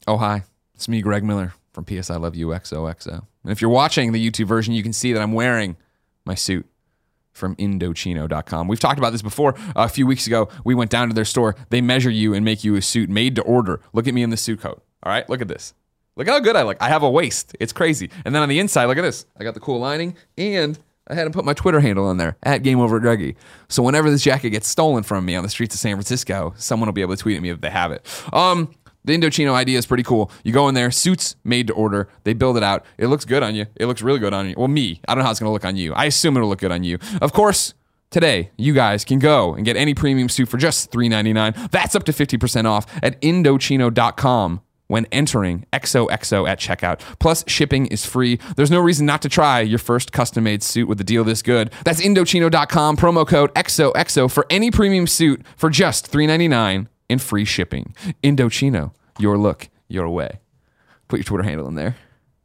Oh, hi. It's me, Greg Miller from PS I Love You XOXO. And if you're watching the YouTube version, you can see that I'm wearing my suit from Indochino.com. We've talked about this before. A few weeks ago, we went down to their store. They measure you and make you a suit made to order. Look at me in the suit coat. All right, look at this. Look how good I look. I have a waist. It's crazy. And then on the inside, look at this. I got the cool lining, and I had to put my Twitter handle in there, @GameOverGreggy. So whenever this jacket gets stolen from me on the streets of San Francisco, someone will be able to tweet at me if they have it. The Indochino idea is pretty cool. You go in there, suits made to order. They build it out. It looks good on you. It looks really good on you. Well, me. I don't know how it's going to look on you. I assume it'll look good on you. Of course, today, you guys can go and get any premium suit for just $3.99. That's up to 50% off at Indochino.com when entering XOXO at checkout. Plus, shipping is free. There's no reason not to try your first custom-made suit with a deal this good. That's Indochino.com, promo code XOXO for any premium suit for just $3.99 and free shipping. Indochino, your look, your way. Put your Twitter handle in there.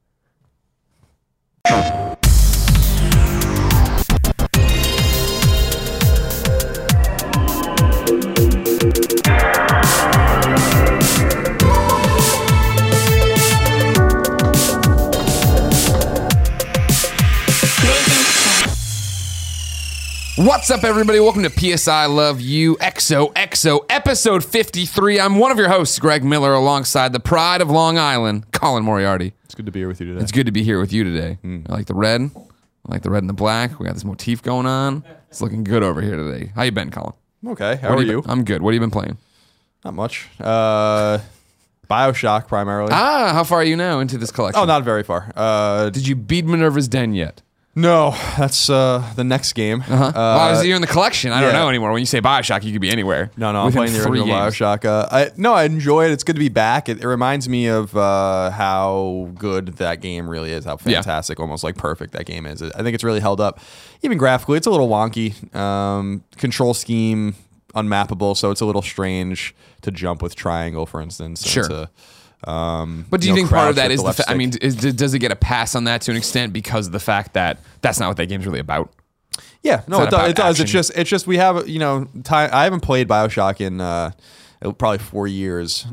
What's up, everybody? Welcome to PSI Love You XOXO episode 53. I'm one of your hosts, Greg Miller, alongside the pride of Long Island, Colin Moriarty. It's good to be here with you today. It's good to be here with you today. I like the red. I like the red and the black. We got this motif going on. It's looking good over here today. How you been, Colin? Okay. How are you? I'm good. What have you been playing? Not much. BioShock primarily. How far are you now into this collection? Oh, not very far. Did you beat Minerva's Den yet? No, that's the next game. Well, you're in the collection. I don't know anymore. When you say BioShock, you could be anywhere. No, I'm playing the original BioShock. I enjoy it. It's good to be back. It reminds me of how good that game really is, how fantastic, almost like perfect that game is. I think it's really held up. Even graphically, it's a little wonky. Control scheme, unmappable, so it's a little strange to jump with triangle, for instance. Sure. But do you think part of that is does it get a pass on that to an extent because of the fact that that's not what that game's really about? Yeah, no, it does. It's just we have time. I haven't played BioShock in probably 4 years.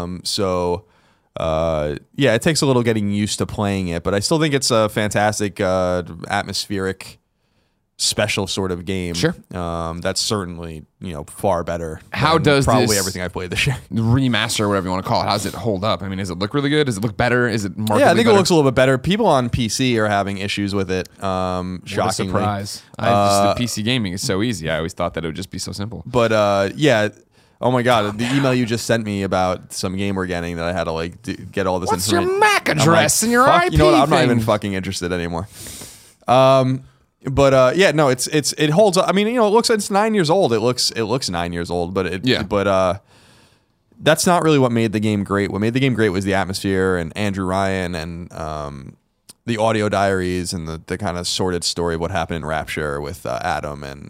It takes a little getting used to playing it, but I still think it's a fantastic atmospheric special sort of game. Sure. That's certainly, far better. How does probably everything I've played this year. Remaster or whatever you want to call it, how does it hold up? I mean, does it look really good? Does it look better? Is it markedly I think better? It looks a little bit better. People on PC are having issues with it. Shockingly. What a surprise. The PC gaming is so easy. I always thought that it would just be so simple. But oh my God, the email you just sent me about some game we're getting that I had to get all this information. What's your MAC address and your IP You know what? I'm not thing? even fucking interested anymore. It holds up. I mean, it's 9 years old. It looks 9 years old, but that's not really what made the game great. What made the game great was the atmosphere and Andrew Ryan and the audio diaries and the kind of sordid story of what happened in Rapture with Adam and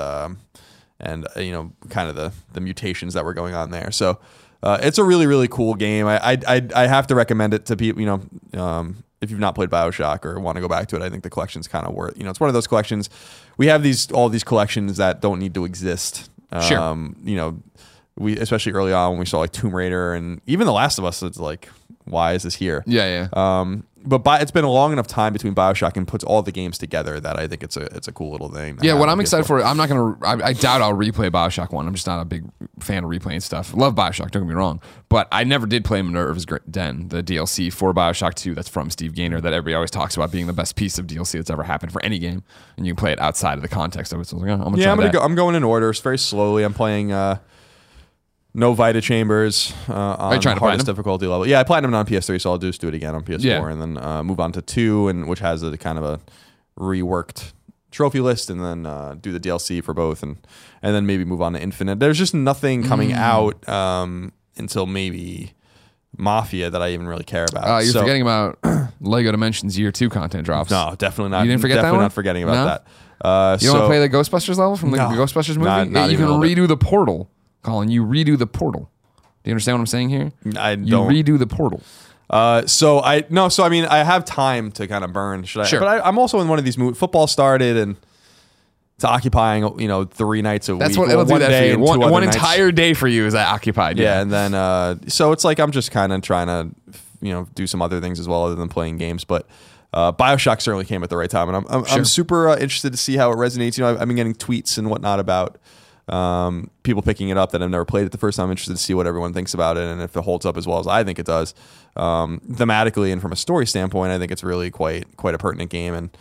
kind of the mutations that were going on there. So it's a really, really cool game. I have to recommend it to people. If you've not played BioShock or want to go back to it, I think the collection's kind of worth. It's one of those collections. We have all these collections that don't need to exist. Sure. We especially early on when we saw Tomb Raider and even The Last of Us. It's like, why is this here? Yeah. But it's been a long enough time between BioShock and puts all the games together that I think it's a cool little thing. Yeah, what I'm excited for, I'm not going to, I doubt I'll replay BioShock 1. I'm just not a big fan of replaying stuff. Love BioShock, don't get me wrong. But I never did play Minerva's Den, the DLC for BioShock 2 that's from Steve Gaynor that everybody always talks about being the best piece of DLC that's ever happened for any game. And you can play it outside of the context of it. So I was like, I'm going to try I'm going in order. It's very slowly. I'm playing no Vita Chambers on the hardest difficulty level. Yeah, I platinumed on PS3, so I'll just do it again on PS4 and then move on to 2, which has a kind of a reworked trophy list, and then do the DLC for both, and then maybe move on to Infinite. There's just nothing coming out until maybe Mafia that I even really care about. You're forgetting about Lego Dimensions Year 2 content drops. No, definitely not. You didn't forget that one? Definitely not forgetting about that. You don't want to play the Ghostbusters level from the Ghostbusters movie? Not you even can redo the portal. Colin, you redo the portal. Do you understand what I'm saying here? I don't. You redo the portal. I mean, I have time to kind of burn. Sure. But I'm also in one of these movies. Football started, and occupying 3 nights a week. That's what it'll do that for you. One entire day for you is occupied. Yeah, and then so it's like I'm just kind of trying to do some other things as well other than playing games, but. BioShock certainly came at the right time, and I'm super interested to see how it resonates. I've been getting tweets and whatnot about people picking it up that have never played it the first time. I'm interested to see what everyone thinks about it and if it holds up as well as I think it does. Thematically and from a story standpoint, I think it's really quite a pertinent game and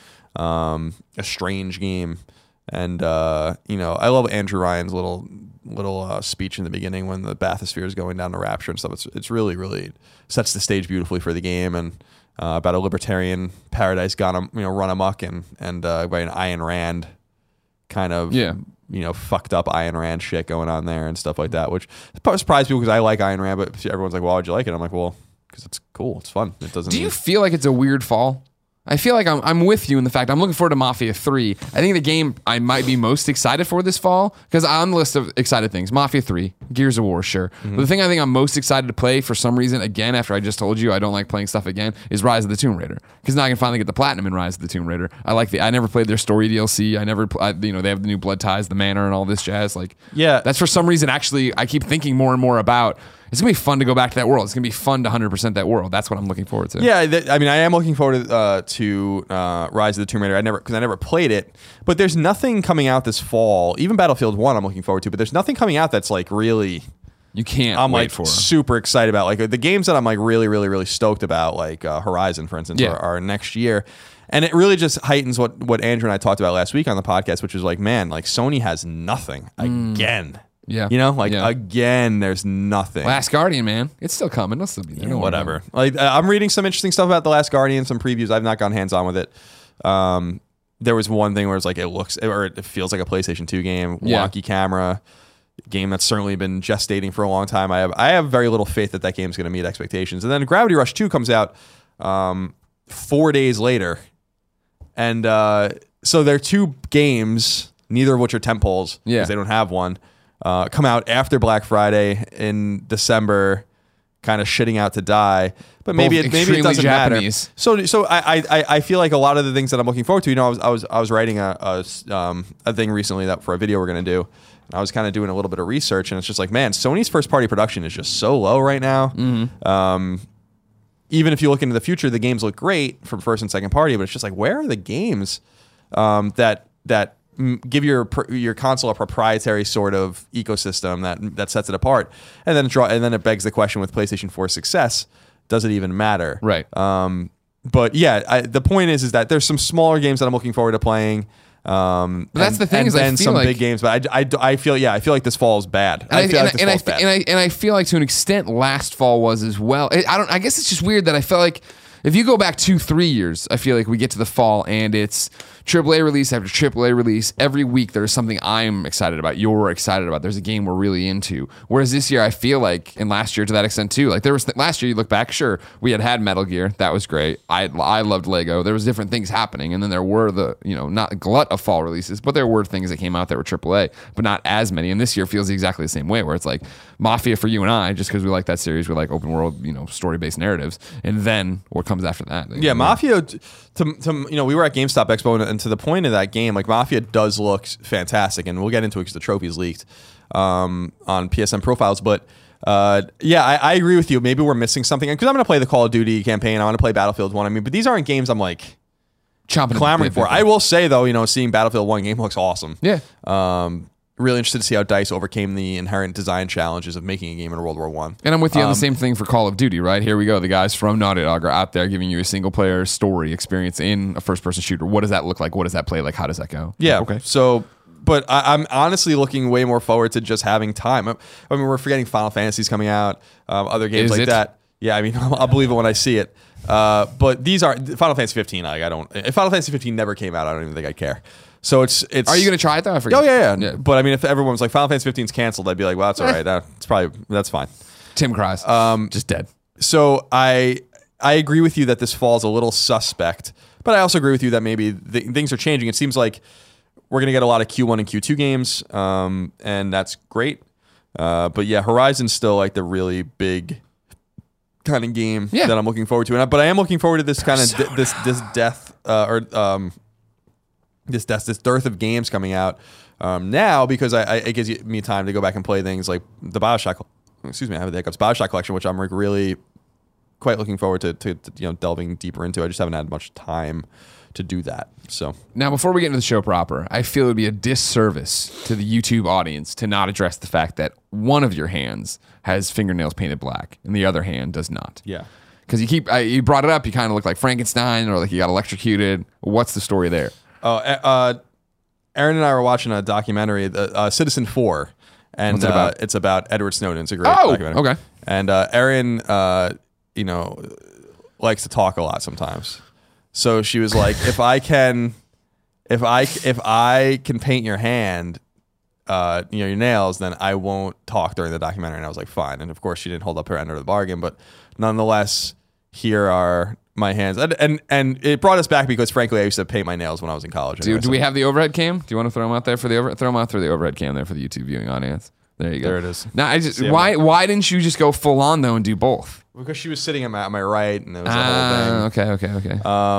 a strange game. And I love Andrew Ryan's little speech in the beginning when the bathysphere is going down to Rapture and stuff. It's really, really sets the stage beautifully for the game and. About a libertarian paradise gone, run amok and by an Ayn Rand kind of, fucked up Ayn Rand shit going on there and stuff like that, which surprised people because I like Ayn Rand, but everyone's like, well, why'd you like it? I'm like, well, because it's cool. It's fun. It doesn't. Do you feel like it's a weird fall? I feel like I'm with you in the fact I'm looking forward to Mafia 3. I think the game I might be most excited for this fall, because on the list of excited things, Mafia 3, Gears of War, sure. Mm-hmm. But the thing I think I'm most excited to play for some reason, again, after I just told you I don't like playing stuff again, is Rise of the Tomb Raider. Because now I can finally get the platinum in Rise of the Tomb Raider. I never played their story DLC. They have the new Blood Ties, the Manor, and all this jazz. That's for some reason actually I keep thinking more and more about. It's going to be fun to go back to that world. It's going to be fun to 100% that world. That's what I'm looking forward to. Yeah, I am looking forward to Rise of the Tomb Raider. I never played it, but there's nothing coming out this fall. Even Battlefield 1 I'm looking forward to, but there's nothing coming out that's like really... You can't I'm wait like for. Super excited about. Like the games that I'm like really, really, really stoked about, like Horizon, for instance, are next year. And it really just heightens what Andrew and I talked about last week on the podcast, which is like, man, like Sony has nothing again. Yeah. Again, there's nothing. Last Guardian, man. It's still coming. It'll still be there. Whatever. Like I'm reading some interesting stuff about The Last Guardian, some previews. I've not gone hands-on with it. There was one thing where it's like it feels like a PlayStation 2 game, wonky camera, game that's certainly been gestating for a long time. I have very little faith that game's going to meet expectations. And then Gravity Rush 2 comes out 4 days later. And so they're 2 games, neither of which are tentpoles because they don't have one. Come out after Black Friday in December, kind of shitting out to die. But maybe it doesn't Japanese. Matter. So I feel like a lot of the things that I'm looking forward to. I was writing a thing recently that for a video we're gonna do. And I was kind of doing a little bit of research, and it's just like, man, Sony's first party production is just so low right now. Mm-hmm. Even if you look into the future, the games look great from first and second party, but it's just like, where are the games that give your console a proprietary sort of ecosystem that sets it apart, and then it begs the question with PlayStation 4's success, does it even matter? Right. But yeah, the point is that there's some smaller games that I'm looking forward to playing. But that's the thing, and some big games. But I feel like this fall is bad. And I feel like to an extent last fall was as well. I guess it's just weird that I felt like if you go back 2-3 years, I feel like we get to the fall and it's AAA release after AAA release. Every week there's something I'm excited about, you're excited about. There's a game we're really into. Whereas this year I feel like, and last year to that extent too, like there was last year you look back, sure, we had Metal Gear, that was great. I loved Lego. There was different things happening, and then there were the not a glut of fall releases, but there were things that came out that were AAA, but not as many. And this year feels exactly the same way, where it's like Mafia for you and I, just because we like that series, we like open world, story based narratives, and then what comes after that? Yeah, Mafia. We were at GameStop Expo, and to the point of that game, like Mafia does look fantastic, and we'll get into it because the trophy's leaked on PSN profiles. But I agree with you. Maybe we're missing something because I'm going to play the Call of Duty campaign. I want to play Battlefield 1. But these aren't games I'm like clamoring for. I will say though, seeing Battlefield 1 game looks awesome. Yeah. Really interested to see how DICE overcame the inherent design challenges of making a game in World War I. And I'm with you on the same thing for Call of Duty, right? Here we go. The guys from Naughty Dog are out there giving you a single-player story experience in a first-person shooter. What does that look like? What does that play like? How does that go? Yeah. Okay. So, but I'm honestly looking way more forward to just having time. I mean, we're forgetting Final Fantasy's coming out, other games that. Yeah, I mean, I'll believe it when I see it. But these are Final Fantasy 15. If Final Fantasy 15 never came out, I don't even think I'd care. So it's. Are you going to try it though? I forget. Oh yeah. But I mean, if everyone was like Final Fantasy 15's canceled, I'd be like, well, that's all right. That's fine. Tim cries. Just dead. So I agree with you that this falls a little suspect, but I also agree with you that maybe things are changing. It seems like we're going to get a lot of Q1 and Q2 games, and that's great. But yeah, Horizon's still like the really big kind of game that I'm looking forward to. But I am looking forward to this kind of this death this dearth of games coming out now, because it gives me time to go back and play things like the BioShock. Excuse me, I have the hiccups. BioShock collection, which I'm like really quite looking forward to delving deeper into. I just haven't had much time to do that. So now, before we get into the show proper, I feel it would be a disservice to the YouTube audience to not address the fact that one of your hands has fingernails painted black and the other hand does not. Yeah. Because you brought it up, you kind of look like Frankenstein or like you got electrocuted. What's the story there? Oh, Aaron and I were watching a documentary, Citizen 4. And what's it about? It's about Edward Snowden. It's a great documentary. Okay. And Aaron, likes to talk a lot sometimes. So she was like, if I can paint your hand, your nails, then I won't talk during the documentary. And I was like, fine. And of course, she didn't hold up her end of the bargain, but nonetheless, here are my hands. And it brought us back because, frankly, I used to paint my nails when I was in college. Do we have the overhead cam? Do you want to throw them out there for throw them out through the overhead cam there for the YouTube viewing audience? There you go. There it is. Now, why didn't you just go full on though and do both? Because she was sitting at my right, and it was the whole thing. Okay.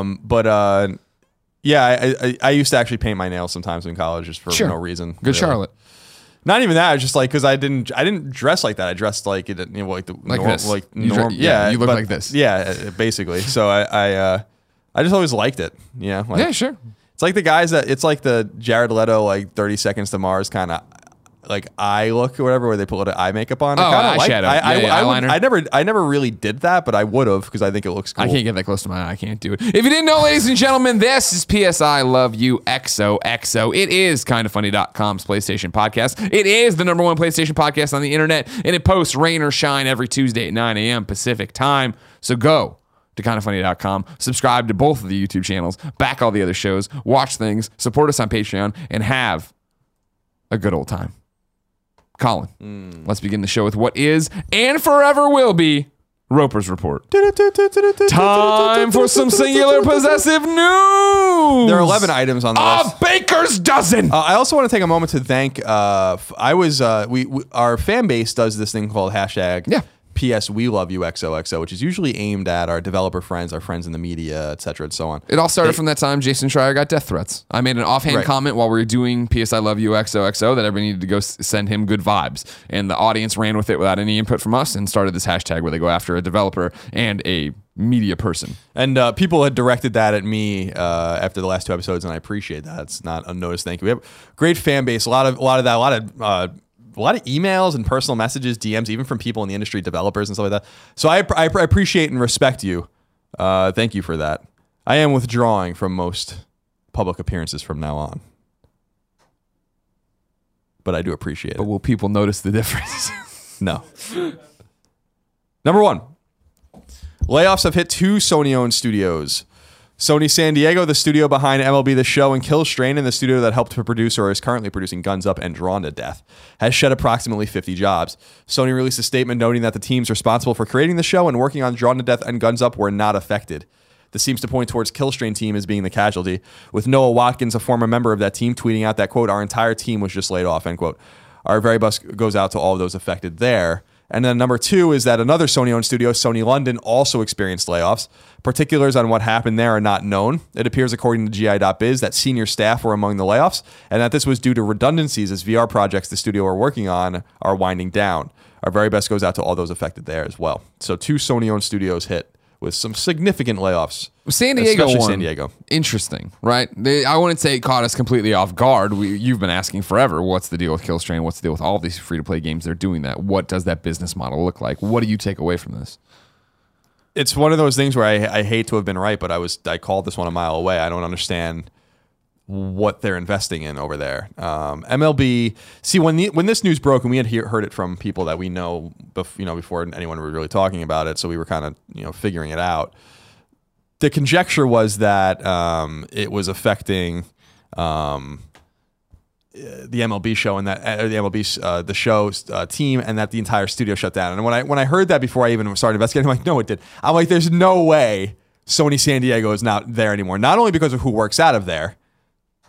I used to actually paint my nails sometimes in college just for no reason. Good, really. Charlotte. Not even that. It's just like because I didn't dress like that. I dressed like it, like the this. Like you look like this. Yeah, basically. So I just always liked it. Yeah. Yeah, sure. It's like the guys it's like the Jared Leto 30 Seconds to Mars kind of like eye look or whatever, where they put a little eye makeup on. Eyeshadow. Eyeliner. I never really did that, but I would have because I think it looks cool. I can't get that close to my eye. I can't do it. If you didn't know, ladies and gentlemen, this is PSI Love You XOXO. It is kindafunny.com's PlayStation podcast. It is the #1 PlayStation podcast on the internet, and it posts rain or shine every Tuesday at 9 a.m. Pacific time. So go to kindafunny.com, subscribe to both of the YouTube channels, back all the other shows, watch things, support us on Patreon, and have a good old time. Colin, let's begin the show with what is and forever will be Roper's Report. Time for some singular possessive news. There are 11 items on the list. A baker's dozen. I also want to take a moment to thank. Our fan base does this thing called hashtag. PS We Love You XOXO, which is usually aimed at our developer friends, our friends in the media, et cetera, and so on. It all started from that time Jason Schreier got death threats. I made an offhand comment while we were doing PS I Love You XOXO that everybody needed to go send him good vibes. And the audience ran with it without any input from us and started this hashtag where they go after a developer and a media person. And people had directed that at me after the last 2 episodes, and I appreciate that. It's not unnoticed. Thank you. We have a great fan base, a lot of emails and personal messages, DMs, even from people in the industry, developers and stuff like that. So I appreciate and respect you. Thank you for that. I am withdrawing from most public appearances from now on. But I do appreciate it. But will people notice the difference? No. Number 1. Layoffs have hit 2 Sony-owned studios. Sony San Diego, the studio behind MLB The Show and Killstrain, and the studio that helped to produce or is currently producing Guns Up and Drawn to Death, has shed approximately 50 jobs. Sony released a statement noting that the teams responsible for creating the show and working on Drawn to Death and Guns Up were not affected. This seems to point towards Killstrain team as being the casualty, with Noah Watkins, a former member of that team, tweeting out that, quote, "Our entire team was just laid off," end quote. Our very best goes out to all of those affected there. And then number 2 is that another Sony-owned studio, Sony London, also experienced layoffs. Particulars on what happened there are not known. It appears, according to GI.biz, that senior staff were among the layoffs, and that this was due to redundancies as VR projects the studio are working on are winding down. Our very best goes out to all those affected there as well. So 2 Sony-owned studios hit with some significant layoffs. San Diego especially one. San Diego. Interesting, right? I wouldn't say it caught us completely off guard. You've been asking forever, what's the deal with Killstrain? What's the deal with all these free-to-play games? They're doing that. What does that business model look like? What do you take away from this? It's one of those things where I hate to have been right, but I called this one a mile away. I don't understand what they're investing in over there. MLB. See, when this news broke, and we had heard it from people that we know, before anyone was really talking about it, so we were kind of figuring it out. The conjecture was that it was affecting the MLB show and that the MLB the show's team, and that the entire studio shut down. And when I heard that before I even started investigating, I'm like, no, it did. I'm like, there's no way Sony San Diego is not there anymore. Not only because of who works out of there,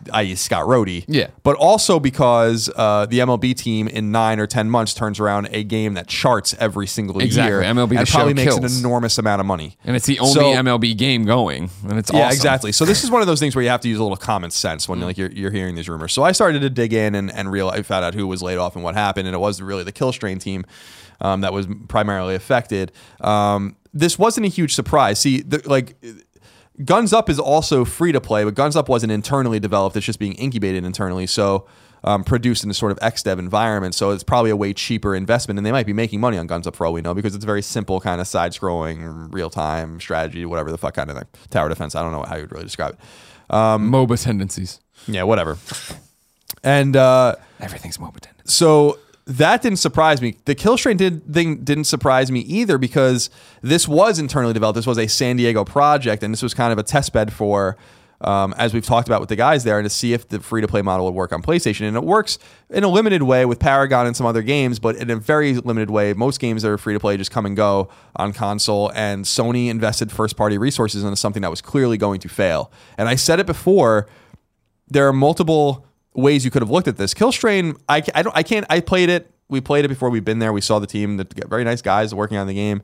i.e. Scott Rohde. Yeah. But also because the MLB team in 9 or 10 months turns around a game that charts every single year. MLB and probably makes an enormous amount of money. And it's the only MLB game going. And it's awesome. Yeah, exactly. So this is one of those things where you have to use a little common sense when like you're hearing these rumors. So I started to dig in and I found out who was laid off and what happened. And it wasn't really the Killstrain team that was primarily affected. This wasn't a huge surprise. See, Guns Up is also free to play, but Guns Up wasn't internally developed. It's just being incubated internally. So produced in a sort of XDev environment. So it's probably a way cheaper investment. And they might be making money on Guns Up for all we know, because it's a very simple kind of side-scrolling, real-time strategy, whatever the fuck kind of thing. Tower defense. I don't know how you'd really describe it. MOBA tendencies. Yeah, whatever. And everything's MOBA tendencies. So that didn't surprise me. The Killstrain thing didn't surprise me either, because this was internally developed. This was a San Diego project, and this was kind of a test bed for, as we've talked about with the guys there, and to see if the free-to-play model would work on PlayStation. And it works in a limited way with Paragon and some other games, but in a very limited way. Most games that are free-to-play just come and go on console, and Sony invested first-party resources into something that was clearly going to fail. And I said it before, there are multiple ways you could have looked at this. Killstrain, I played it. We played it before. We've been there. We saw the team, the very nice guys working on the game.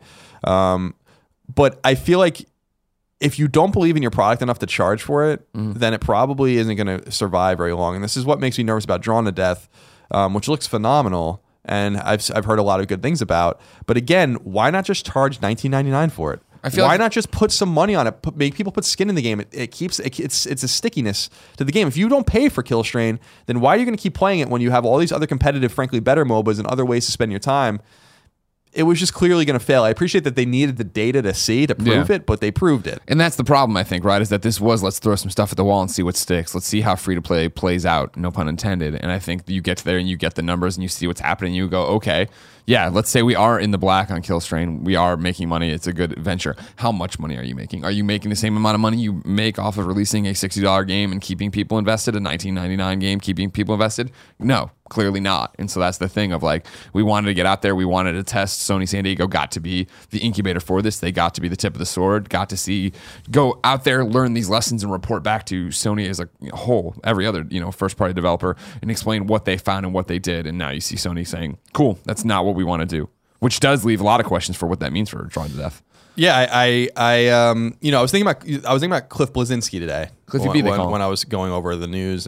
But I feel like if you don't believe in your product enough to charge for it, then it probably isn't going to survive very long. And this is what makes me nervous about Drawn to Death, which looks phenomenal, and I've heard a lot of good things about. But again, why not just charge $19.99 for it? Why not just put some money on it? Make people put skin in the game. It's a stickiness to the game. If you don't pay for Killstrain, then why are you going to keep playing it when you have all these other competitive, frankly better MOBAs and other ways to spend your time? It was just clearly going to fail. I appreciate that they needed the data to prove it, but they proved it. And that's the problem, I think, right? Is that this was, let's throw some stuff at the wall and see what sticks. Let's see how free-to-play plays out, no pun intended. And I think you get there and you get the numbers and you see what's happening. You go, okay, yeah, let's say we are in the black on Killstrain. We are making money. It's a good venture. How much money are you making? Are you making the same amount of money you make off of releasing a $60 game and keeping people invested, a $19.99 game, keeping people invested? No. Clearly not. And so that's the thing of like, we wanted to get out there. We wanted to test. Sony San Diego got to be the incubator for this. They got to be the tip of the sword, got to go out there, learn these lessons and report back to Sony as a whole, every other, first party developer, and explain what they found and what they did. And now you see Sony saying, cool, that's not what we want to do, which does leave a lot of questions for what that means for Drawn to Death. Yeah, I was thinking about Cliff Bleszinski today. Cliffy B, when I was going over the news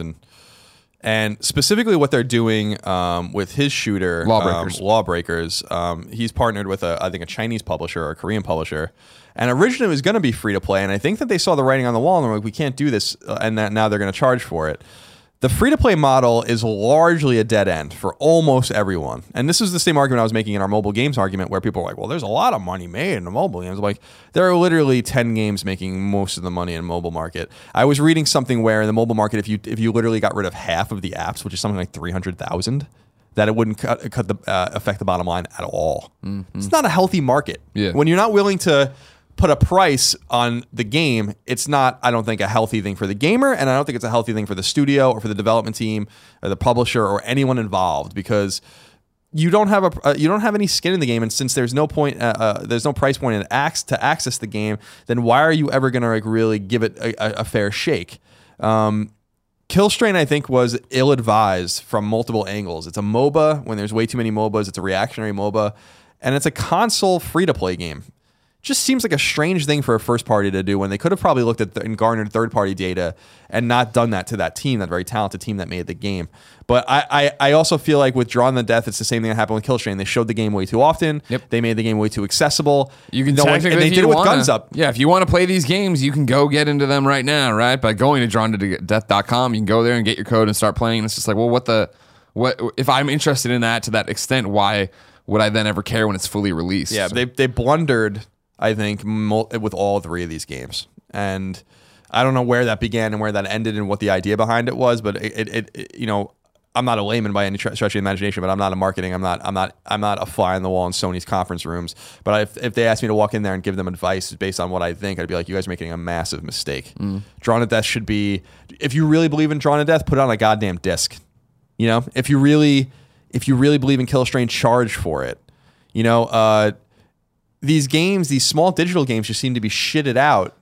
and specifically what they're doing with his shooter, Lawbreakers. He's partnered with I think a Chinese publisher or a Korean publisher. And originally it was going to be free to play. And I think that they saw the writing on the wall and they're like, we can't do this. And that now they're going to charge for it. The free-to-play model is largely a dead end for almost everyone. And this is the same argument I was making in our mobile games argument, where people are like, well, there's a lot of money made in the mobile games. Like, there are literally 10 games making most of the money in the mobile market. I was reading something where in the mobile market, if you literally got rid of half of the apps, which is something like 300,000, that it wouldn't affect the bottom line at all. Mm-hmm. It's not a healthy market. Yeah. When you're not willing to put a price on the game, it's not, I don't think, a healthy thing for the gamer, and I don't think it's a healthy thing for the studio or for the development team or the publisher or anyone involved, because you don't have any skin in the game, and since there's no point, there's no price point to access the game, then why are you ever going to like really give it a fair shake? Killstrain, I think, was ill-advised from multiple angles. It's a MOBA when there's way too many MOBAs. It's a reactionary MOBA, and it's a console free-to-play game. Just seems like a strange thing for a first party to do when they could have probably looked at and garnered third party data and not done that to that team, that very talented team that made the game. But I also feel like with Drawn to Death, it's the same thing that happened with Killstrain. They showed the game way too often. Yep. They made the game way too accessible. You can and they did it with Guns Up. Yeah, if you want to play these games, you can go get into them right now, right? By going to drawntodeath.com, you can go there and get your code and start playing. And it's just like, well, what if I'm interested in that to that extent, why would I then ever care when it's fully released? Yeah, they blundered, I think, with all three of these games. And I don't know where that began and where that ended and what the idea behind it was, but it I'm not a layman by any stretch of the imagination, but I'm not a marketing. I'm not a fly on the wall in Sony's conference rooms. But if they asked me to walk in there and give them advice based on what I think, I'd be like, you guys are making a massive mistake. Drawn to Death should be, if you really believe in Drawn to Death, put it on a goddamn disc. If you really believe in Killstrain, charge for it. These games, these small digital games, just seem to be shitted out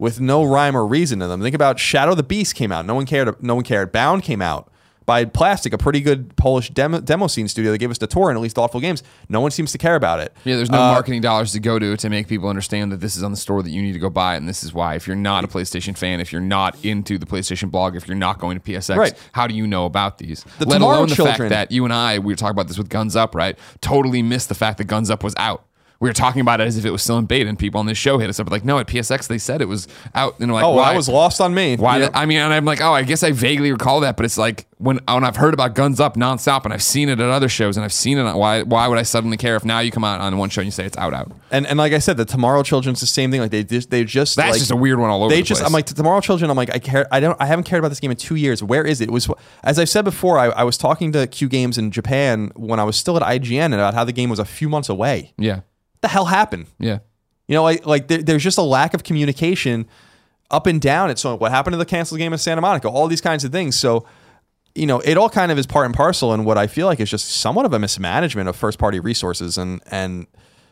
with no rhyme or reason to them. Think about Shadow the Beast came out. No one cared. Bound came out by Plastic, a pretty good Polish demo scene studio that gave us the tour and at least thoughtful games. No one seems to care about it. Yeah, there's no marketing dollars to go to make people understand that this is on the store that you need to go buy, and this is why. If you're not a PlayStation fan, if you're not into the PlayStation blog, if you're not going to PSX, right. How do you know about these? Let alone the fact that you and I, we were talking about this with Guns Up, right? Totally missed the fact that Guns Up was out. We were talking about it as if it was still in beta, and people on this show hit us up like, no, at PSX they said it was out. And we're like, why? That was lost on me. Why? Yeah. I mean, and I'm like, I guess I vaguely recall that, but it's like when I've heard about Guns Up nonstop, and I've seen it at other shows, and I've seen it. Why would I suddenly care if now you come out on one show and you say it's out? And like I said, the Tomorrow Children's the same thing. Like they just that's like, just a weird one all over. The place. I'm like, the Tomorrow Children. I'm like, I haven't cared about this game in 2 years. Where is it? It was, as I've said before, I was talking to Q Games in Japan when I was still at IGN about how the game was a few months away. Yeah. The hell happened? Yeah, you know, like there's just a lack of communication up and down. It's what happened to the canceled game in Santa Monica, all these kinds of things. So, you know, it all kind of is part and parcel, and what I feel like is just somewhat of a mismanagement of first party resources, and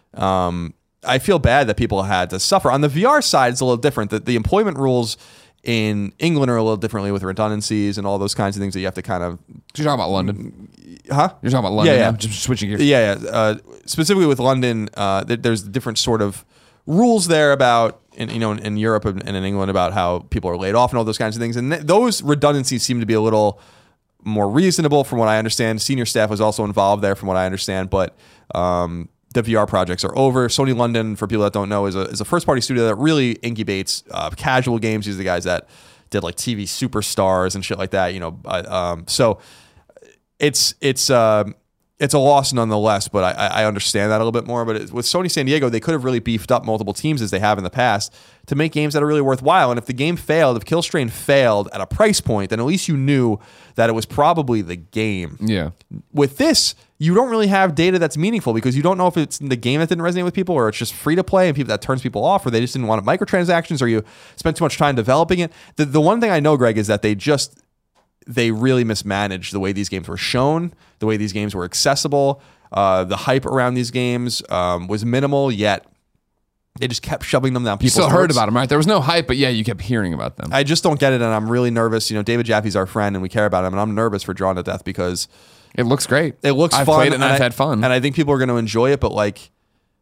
I feel bad that people had to suffer. On the VR side, it's a little different. The employment rules in England are a little differently with redundancies and all those kinds of things that you have to kind of. You're talking about London, huh? You're talking about London. Yeah. Just switching gears. Yeah. Specifically with London, there's different sort of rules there about in Europe and in England about how people are laid off and all those kinds of things, and those redundancies seem to be a little more reasonable from what I understand. Senior staff was also involved there from what I understand, but. The VR projects are over. Sony London, for people that don't know, is a first-party studio that really incubates casual games. These are the guys that did like TV Superstars and shit like that. You know, so it's a loss nonetheless. But I understand that a little bit more. But with Sony San Diego, they could have really beefed up multiple teams as they have in the past to make games that are really worthwhile. And if the game failed, if Killstrain failed at a price point, then at least you knew that it was probably the game. Yeah. With this, you don't really have data that's meaningful because you don't know if it's the game that didn't resonate with people, or it's just free to play and people that turns people off, or they just didn't want microtransactions, or you spent too much time developing it. The one thing I know, Greg, is that they really mismanaged the way these games were shown, the way these games were accessible. The hype around these games was minimal, yet they just kept shoving them down people's throats. You still heard about them, right? There was no hype, but yeah, you kept hearing about them. I just don't get it, and I'm really nervous. You know, David Jaffe's our friend, and we care about him, and I'm nervous for Drawn to Death because it looks great. It looks I've fun. Played it and I've had fun, and I think people are going to enjoy it. But like,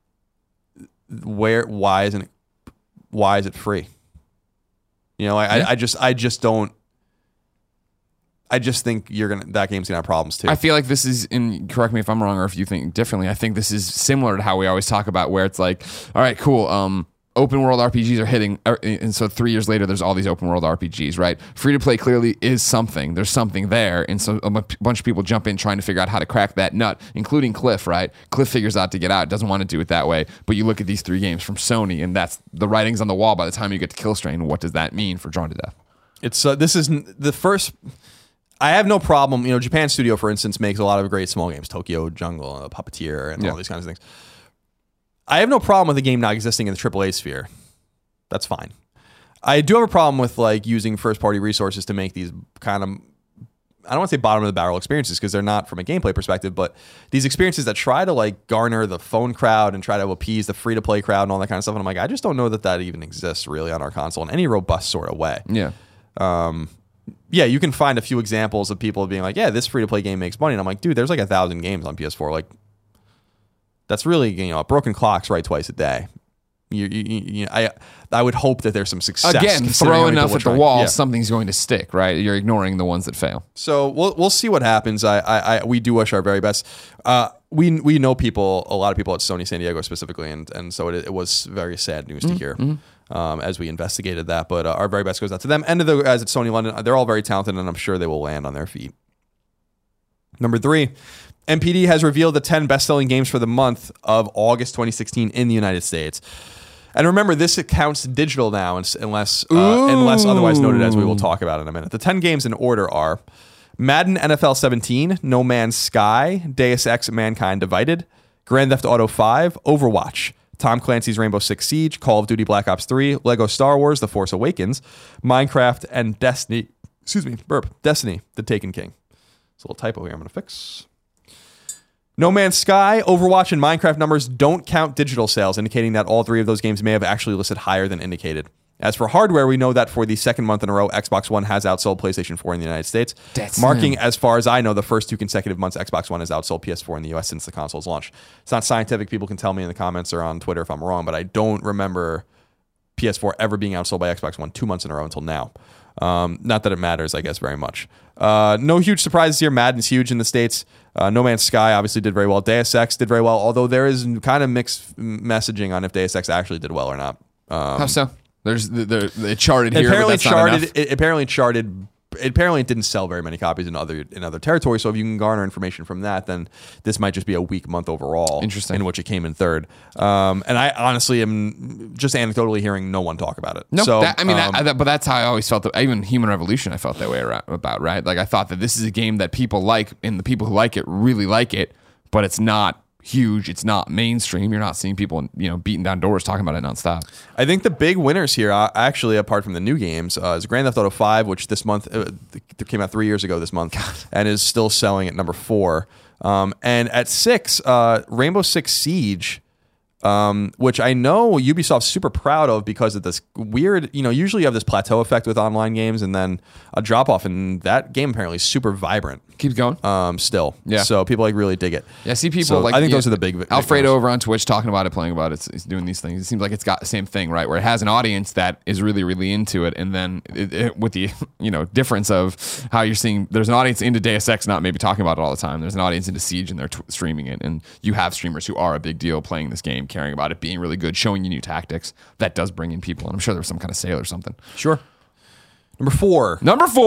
why isn't it free? You know, I just don't. I just think that game's gonna have problems too. I feel like this is, and correct me if I'm wrong or if you think differently, I think this is similar to how we always talk about where it's like, all right, cool, open world RPGs are hitting, and so 3 years later there's all these open world RPGs, right? Free to play clearly is something. There's something there, and so a bunch of people jump in trying to figure out how to crack that nut, including Cliff, right? Cliff figures out to get out, doesn't want to do it that way, but you look at these 3 games from Sony, and that's the writing's on the wall by the time you get to Killstrain. What does that mean for Drawn to Death? It's this is the first. I have no problem. You know, Japan Studio, for instance, makes a lot of great small games. Tokyo Jungle, Puppeteer, and all these kinds of things. I have no problem with the game not existing in the AAA sphere. That's fine. I do have a problem with like using first-party resources to make these kind of, I don't want to say bottom-of-the-barrel experiences because they're not from a gameplay perspective, but these experiences that try to like garner the phone crowd and try to appease the free-to-play crowd and all that kind of stuff. And I'm like, I just don't know that even exists really on our console in any robust sort of way. Yeah. Yeah, you can find a few examples of people being like, yeah, this free-to-play game makes money. And I'm like, dude, there's like 1,000 games on PS4. Like, that's really, you know, broken clocks right twice a day. I would hope that there's some success. Again, throw enough at the wall, something's going to stick, right? You're ignoring the ones that fail. So we'll see what happens. We do wish our very best. We know people, a lot of people at Sony San Diego specifically, and so it was very sad news to hear. As we investigated that, but our very best goes out to them. And to the guys at Sony London, they're all very talented, and I'm sure they will land on their feet. Number 3, NPD has revealed the 10 best-selling games for the month of August 2016 in the United States. And remember, this counts digital now, unless otherwise noted, as we will talk about in a minute. The 10 games in order are Madden NFL 17, No Man's Sky, Deus Ex Mankind Divided, Grand Theft Auto 5, Overwatch, Tom Clancy's Rainbow Six Siege, Call of Duty Black Ops 3, Lego Star Wars The Force Awakens, Minecraft, and Destiny, The Taken King. It's a little typo here I'm going to fix. No Man's Sky, Overwatch, and Minecraft numbers don't count digital sales, indicating that all 3 of those games may have actually listed higher than indicated. As for hardware, we know that for the second month in a row, Xbox One has outsold PlayStation 4 in the United States, marking, as far as I know, the first 2 consecutive months Xbox One has outsold PS4 in the US since the console's launch. It's not scientific. People can tell me in the comments or on Twitter if I'm wrong, but I don't remember PS4 ever being outsold by Xbox One 2 months in a row until now. Not that it matters, I guess, very much. No huge surprises here. Madden's huge in the States. No Man's Sky obviously did very well. Deus Ex did very well, although there is kind of mixed messaging on if Deus Ex actually did well or not. How so? It charted here. Apparently it didn't sell very many copies in other territories. So if you can garner information from that, then this might just be a weak month overall. Interesting. In which it came in third. And I honestly am just anecdotally hearing no one talk about it. No, so, but that's how I always felt. Even Human Revolution, I felt that way about, right? Like I thought that this is a game that people like, and the people who like it really like it, but it's not huge. It's not mainstream. You're not seeing people, beating down doors talking about it nonstop. I think the big winners here, actually, apart from the new games, is Grand Theft Auto 5, which this month came out 3 years ago this month, and is still selling at number 4. And at 6, Rainbow Six Siege, which I know Ubisoft's super proud of because of this weird, usually you have this plateau effect with online games and then a drop off, and that game apparently is super vibrant. Keeps going. Still. Yeah. So people really dig it. Yeah, I see people I think those are the big Alfredo over on Twitch talking about it, playing about it. It's doing these things. It seems like it's got the same thing, right? Where it has an audience that is really, really into it, and then with the difference of how you're seeing, there's an audience into Deus Ex, not maybe talking about it all the time. There's an audience into Siege, and they're streaming it, and you have streamers who are a big deal playing this game, caring about it, being really good, showing you new tactics. That does bring in people, and I'm sure there's some kind of sale or something. Sure. Number 4.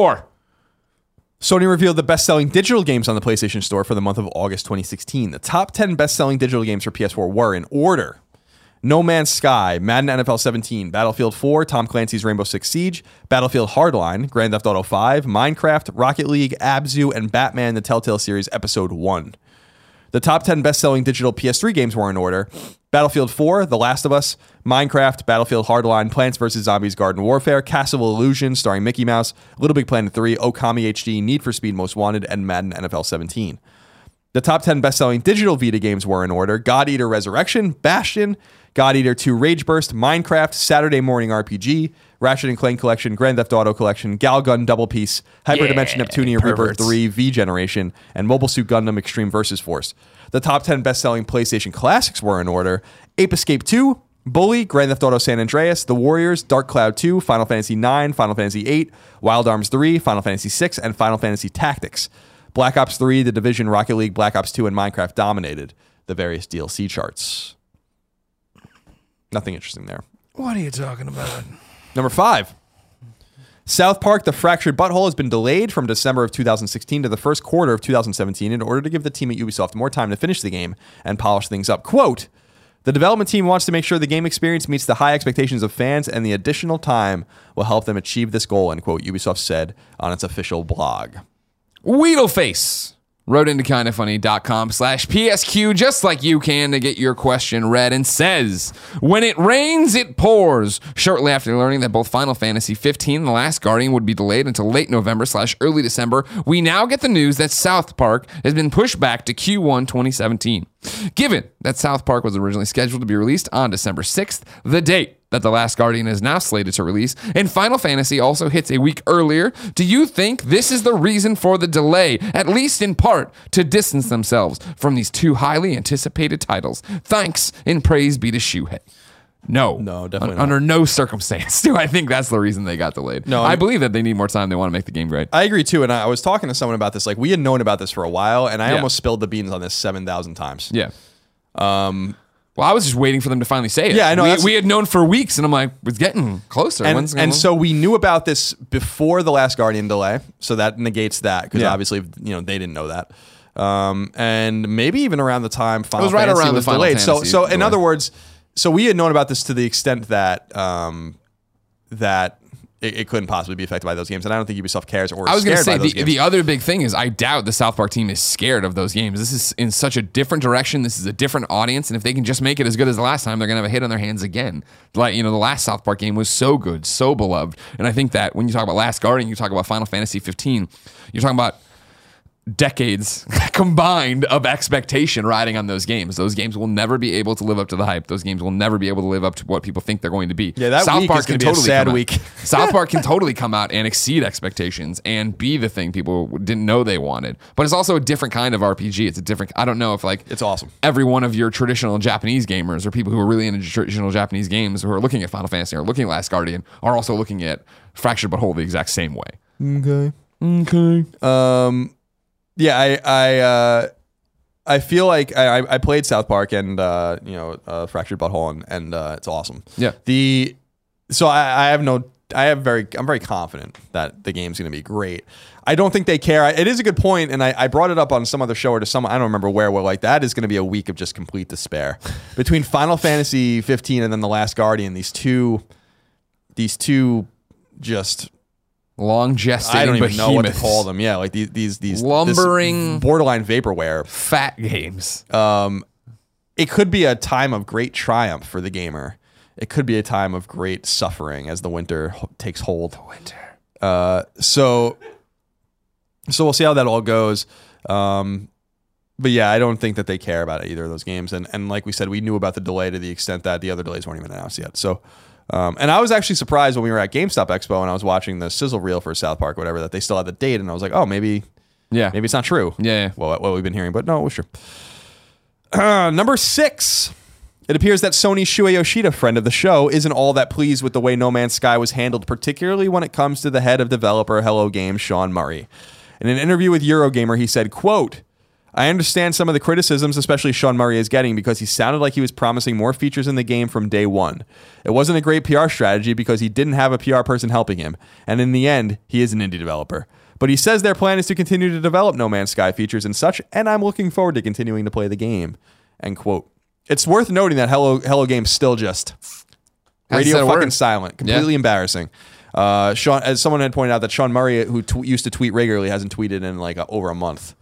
Sony revealed the best-selling digital games on the PlayStation Store for the month of August 2016. The top 10 best-selling digital games for PS4 were, in order: No Man's Sky, Madden NFL 17, Battlefield 4, Tom Clancy's Rainbow Six Siege, Battlefield Hardline, Grand Theft Auto 5, Minecraft, Rocket League, Abzu, and Batman: The Telltale Series Episode 1. The top 10 best-selling digital PS3 games were in order: Battlefield 4, The Last of Us, Minecraft, Battlefield Hardline, Plants vs. Zombies Garden Warfare, Castle Illusion starring Mickey Mouse, Little Big Planet 3, Okami HD, Need for Speed Most Wanted, and Madden NFL 17. The top 10 best-selling digital Vita games were in order: God Eater Resurrection, Bastion, God Eater 2 Rage Burst, Minecraft, Saturday Morning RPG, Ratchet & Clank Collection, Grand Theft Auto Collection, Galgun Double Piece, Hyperdimension Neptunia Rebirth 3, V Generation, and Mobile Suit Gundam Extreme Versus Force. The top 10 best-selling PlayStation classics were in order: Ape Escape 2, Bully, Grand Theft Auto San Andreas, The Warriors, Dark Cloud 2, Final Fantasy 9, Final Fantasy 8, Wild Arms 3, Final Fantasy 6, and Final Fantasy Tactics. Black Ops 3, The Division, Rocket League, Black Ops 2, and Minecraft dominated the various DLC charts. Nothing interesting there. What are you talking about? Number 5. South Park: The Fractured Butthole has been delayed from December of 2016 to the first quarter of 2017 in order to give the team at Ubisoft more time to finish the game and polish things up. Quote, "The development team wants to make sure the game experience meets the high expectations of fans, and the additional time will help them achieve this goal," end quote, Ubisoft said on its official blog. Wheedleface wrote into kindafunny.com/PSQ just like you can to get your question read, and says, "When it rains, it pours." Shortly after learning that both Final Fantasy 15 and The Last Guardian would be delayed until late November/early December, we now get the news that South Park has been pushed back to Q1 2017. Given that South Park was originally scheduled to be released on December 6th, the date that The Last Guardian is now slated to release, and Final Fantasy also hits a week earlier, do you think this is the reason for the delay, at least in part, to distance themselves from these two highly anticipated titles? Thanks and praise be to Shuhei. No, definitely not. Under no circumstance do I think that's the reason they got delayed. No, I believe that they need more time. They want to make the game great. I agree too, and I was talking to someone about this. Like, we had known about this for a while, and I almost spilled the beans on this 7,000 times. Yeah. Well, I was just waiting for them to finally say it. Yeah, I know. We had known for weeks, and I'm like, it's getting closer. And so we knew about this before The Last Guardian delay, so that negates that, because obviously, they didn't know that. And maybe even around the time Final Fantasy was delayed. So in other words, so we had known about this to the extent that that it couldn't possibly be affected by those games, and I don't think Ubisoft cares or is scared by those games. The other big thing is I doubt the South Park team is scared of those games. This is in such a different direction. This is a different audience, and if they can just make it as good as the last time, they're going to have a hit on their hands again. Like, the last South Park game was so good, so beloved, and I think that when you talk about Last Guardian, you talk about Final Fantasy 15, you're talking about decades combined of expectation riding on those games. Those games will never be able to live up to the hype. Those games will never be able to live up to what people think they're going to be. Yeah, that South week Park is going to be a sad week. South Park can totally come out and exceed expectations and be the thing people didn't know they wanted. But it's also a different kind of RPG. It's a different, I don't know if like it's awesome. Every one of your traditional Japanese gamers or people who are really into traditional Japanese games who are looking at Final Fantasy or looking at Last Guardian are also looking at Fractured But Whole the exact same way. Okay. Yeah, I feel like I played South Park and Fractured But Whole and it's awesome. Yeah. I'm very confident that the game's going to be great. I don't think they care. It is a good point, and I brought it up on some other show or to some, I don't remember where like that is going to be a week of just complete despair between Final Fantasy 15 and then The Last Guardian. These two just long gestating I don't even behemoths. know what to call them. Yeah, like these lumbering borderline vaporware fat games. It could be a time of great triumph for the gamer. It could be a time of great suffering as the winter takes hold. So we'll see how that all goes. But yeah, I don't think that they care about either of those games. And like we said, we knew about the delay to the extent that the other delays weren't even announced yet. So, and I was actually surprised when we were at GameStop Expo and I was watching the sizzle reel for South Park, whatever, that they still had the date. And I was like, oh, maybe it's not true. Yeah. Well, what we've been hearing, but no, it was true. Number 6. It appears that Sony's Shuei Yoshida, friend of the show, isn't all that pleased with the way No Man's Sky was handled, particularly when it comes to the head of developer Hello Games, Sean Murray. In an interview with Eurogamer, he said, quote, I understand some of the criticisms, especially Sean Murray is getting, because he sounded like he was promising more features in the game from day one. It wasn't a great PR strategy because he didn't have a PR person helping him, and in the end, he is an indie developer. But he says their plan is to continue to develop No Man's Sky features and such, and I'm looking forward to continuing to play the game. End quote. It's worth noting that Hello Games still just radio fucking silent, completely embarrassing. Sean, as someone had pointed out, that Sean Murray, who used to tweet regularly, hasn't tweeted in like over a month.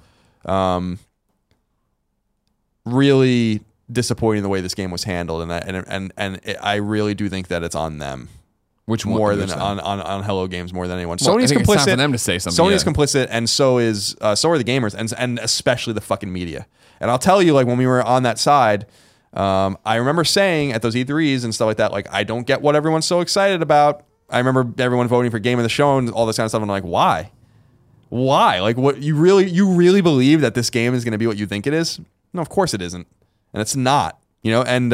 Really disappointing the way this game was handled, and I really do think that it's on them. Which one? More than on Hello Games more than anyone. Well, Sony's complicit. It's time for them to say something. Sony's complicit, and so are the gamers, and especially the fucking media. And I'll tell you, like when we were on that side, I remember saying at those E3s and stuff like that, like I don't get what everyone's so excited about. I remember everyone voting for Game of the Show and all this kind of stuff. And I'm like, why? Like, what you really believe that this game is going to be what you think it is? No, of course it isn't, and it's not. And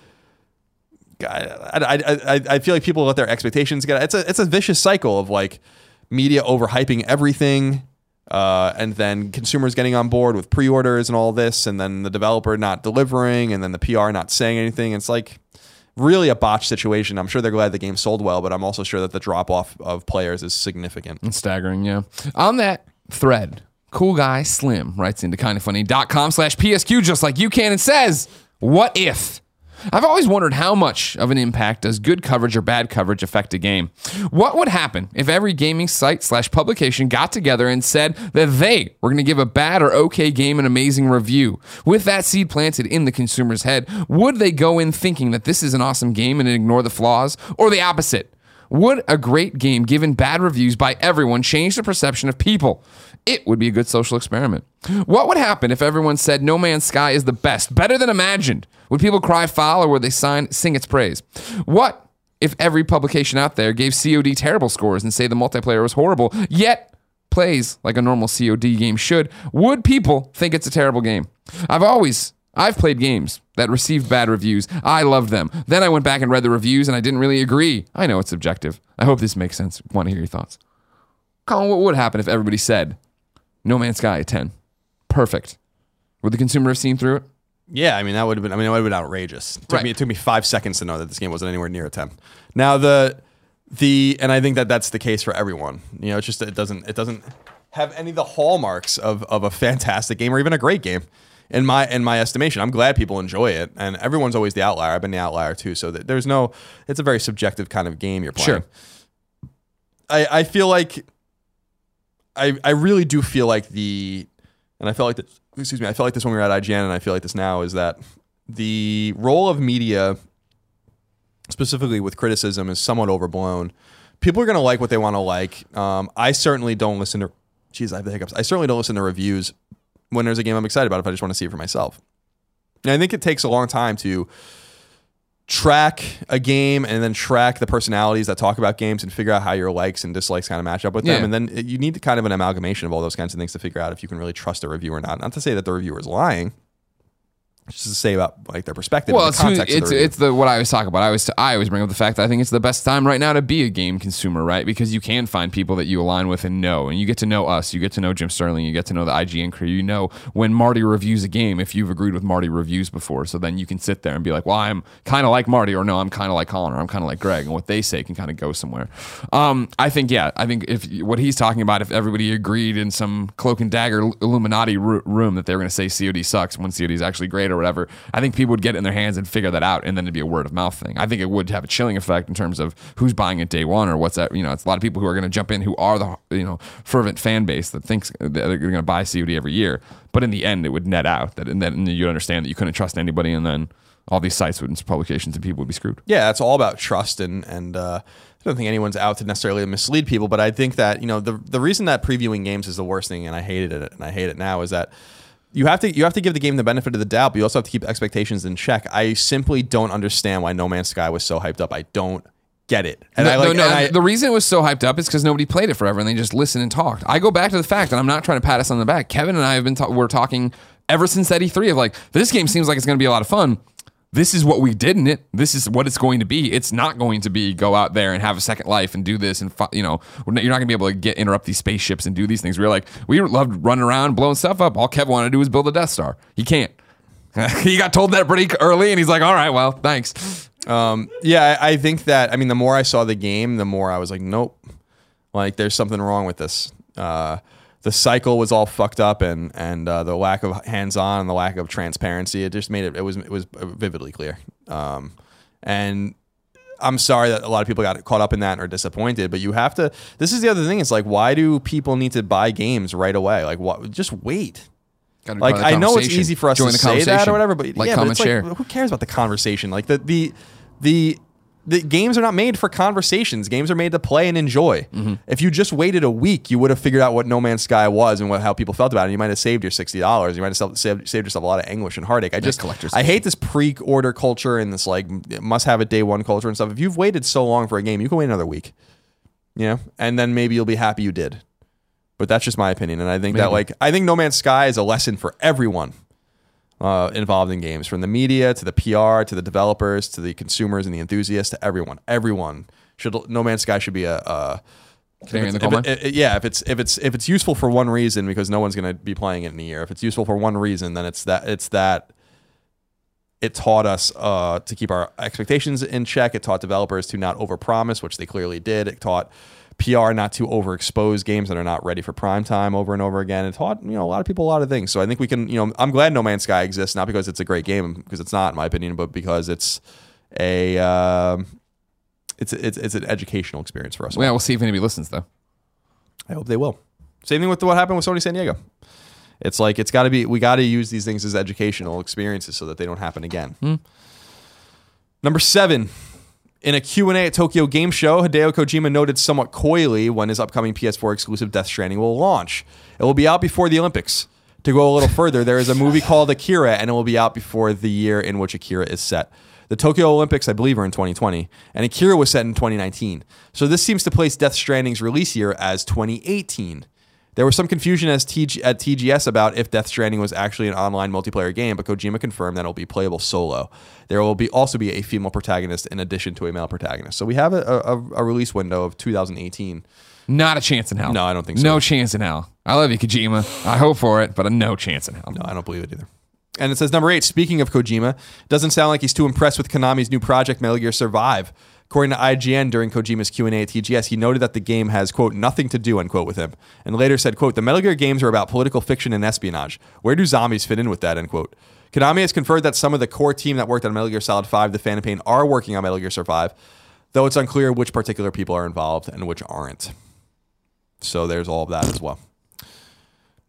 I feel like people let their expectations get. It's a vicious cycle of like media overhyping everything, and then consumers getting on board with pre-orders and all this, and then the developer not delivering, and then the PR not saying anything. It's like really a botched situation. I'm sure they're glad the game sold well, but I'm also sure that the drop off of players is significant. It's staggering, yeah. On that thread, Cool Guy Slim writes into kindoffunny.com/PSQ just like you can and says, what if? I've always wondered how much of an impact does good coverage or bad coverage affect a game. What would happen if every gaming site/publication got together and said that they were going to give a bad or okay game an amazing review? With that seed planted in the consumer's head, would they go in thinking that this is an awesome game and ignore the flaws? Or the opposite? Would a great game given bad reviews by everyone change the perception of people? It would be a good social experiment. What would happen if everyone said No Man's Sky is the best, better than imagined? Would people cry foul, or would they sing its praise? What if every publication out there gave COD terrible scores and say the multiplayer was horrible, yet plays like a normal COD game should? Would people think it's a terrible game? I've played games that received bad reviews. I loved them. Then I went back and read the reviews and I didn't really agree. I know it's subjective. I hope this makes sense. Want to hear your thoughts. Colin, what would happen if everybody said No Man's Sky a 10? Perfect. Would the consumer have seen through it? Yeah, I mean it would have been outrageous. It took me 5 seconds to know that this game wasn't anywhere near a 10. Now and I think that that's the case for everyone. It's just it doesn't have any of the hallmarks of a fantastic game or even a great game. In my estimation, I'm glad people enjoy it, and everyone's always the outlier. I've been the outlier too, so it's a very subjective kind of game you're playing. Sure. I feel like I really do feel like I felt like this when we were at IGN, and I feel like this now, is that the role of media, specifically with criticism, is somewhat overblown. People are going to like what they want to like. I certainly don't listen to Geez, I have the hiccups. I certainly don't listen to reviews when there's a game I'm excited about if I just want to see it for myself. And I think it takes a long time to track a game and then track the personalities that talk about games and figure out how your likes and dislikes kind of match up with them. And then you need kind of an amalgamation of all those kinds of things to figure out if you can really trust a reviewer or not. Not to say that the reviewer is lying, just to say about like their perspective. Well, and the context it's what I always talk about. I always bring up the fact that I think it's the best time right now to be a game consumer, right? Because you can find people that you align with and know, and you get to know us, you get to know Jim Sterling, you get to know the IGN crew. You know when Marty reviews a game, if you've agreed with Marty reviews before, so then you can sit there and be like, well, I'm kind of like Marty, or no, I'm kind of like Colin, or I'm kind of like Greg, and what they say can kind of go somewhere. I think if what he's talking about, if everybody agreed in some cloak and dagger Illuminati room that they were going to say COD sucks when COD is actually great or whatever, I think people would get it in their hands and figure that out, and then it'd be a word of mouth thing. I think it would have a chilling effect in terms of who's buying it day one or what's that. It's a lot of people who are going to jump in who are the fervent fan base that thinks that they're going to buy COD every year. But in the end, it would net out and then you'd understand that you couldn't trust anybody, and then all these sites and publications and people would be screwed. Yeah, it's all about trust, and I don't think anyone's out to necessarily mislead people, but I think that the reason that previewing games is the worst thing, and I hated it, and I hate it now, is that you have to give the game the benefit of the doubt, but you also have to keep expectations in check. I simply don't understand why No Man's Sky was so hyped up. I don't get it. And the reason it was so hyped up is because nobody played it forever and they just listened and talked. I go back to the fact, and I'm not trying to pat us on the back. Kevin and I have been we're talking ever since that E3 of like, this game seems like it's going to be a lot of fun. This is what we did in it. This is what it's going to be. It's not going to be go out there and have a second life and do this. And you're not going to be able to interrupt these spaceships and do these things. We loved running around, blowing stuff up. All Kev wanted to do was build a Death Star. He can't. He got told that pretty early, and he's like, all right, well, thanks. I think that, the more I saw the game, the more I was like, nope. Like, there's something wrong with this. The cycle was all fucked up, and the lack of hands-on and the lack of transparency, it just made it was vividly clear. And I'm sorry that a lot of people got caught up in that and are disappointed, but you have to, this is the other thing, it's like, why do people need to buy games right away? Like, what? Just wait. Like, I know it's easy for us to say that or whatever, but but it's like, who cares about the conversation? Like, the games are not made for conversations. Games are made to play and enjoy. Mm-hmm. If you just waited a week, you would have figured out what No Man's Sky was and how people felt about it. You might have saved your $60. You might have saved yourself a lot of anguish and heartache. I hate this pre-order culture and this like must have it day one culture and stuff. If you've waited so long for a game, you can wait another week, and then maybe you'll be happy you did. But that's just my opinion, and I think I think No Man's Sky is a lesson for everyone involved in games, from the media to the PR to the developers to the consumers and the enthusiasts to everyone. Everyone No Man's Sky should be a canary in the coal mine. If it's useful for one reason, because no one's going to be playing it in a year. If it's useful for one reason, then it's that it taught us to keep our expectations in check. It taught developers to not overpromise, which they clearly did. It taught PR not to overexpose games that are not ready for prime time over and over again. It taught a lot of people a lot of things. So I think we can, I'm glad No Man's Sky exists, not because it's a great game, because it's not in my opinion, but because it's an educational experience for us. Yeah, we'll see if anybody listens though. I hope they will. Same thing with what happened with Sony San Diego. It's like we got to use these things as educational experiences so that they don't happen again. Number 7. In a Q&A at Tokyo Game Show, Hideo Kojima noted somewhat coyly when his upcoming PS4 exclusive Death Stranding will launch. It will be out before the Olympics. To go a little further, there is a movie called Akira, and it will be out before the year in which Akira is set. The Tokyo Olympics, I believe, are in 2020, and Akira was set in 2019. So this seems to place Death Stranding's release year as 2018. There was some confusion at TGS about if Death Stranding was actually an online multiplayer game, but Kojima confirmed that it will be playable solo. There will also be a female protagonist in addition to a male protagonist. So we have a release window of 2018. Not a chance in hell. No, I don't think so. No chance in hell. I love you, Kojima. I hope for it, but no chance in hell. No, I don't believe it either. And it says, number 8, speaking of Kojima, doesn't sound like he's too impressed with Konami's new project, Metal Gear Survive. According to IGN, during Kojima's Q&A at TGS, he noted that the game has, quote, nothing to do, unquote, with him, and later said, quote, the Metal Gear games are about political fiction and espionage. Where do zombies fit in with that, end quote. Konami has confirmed that some of the core team that worked on Metal Gear Solid 5, The Phantom Pain, are working on Metal Gear Survive, though it's unclear which particular people are involved and which aren't. So there's all of that as well.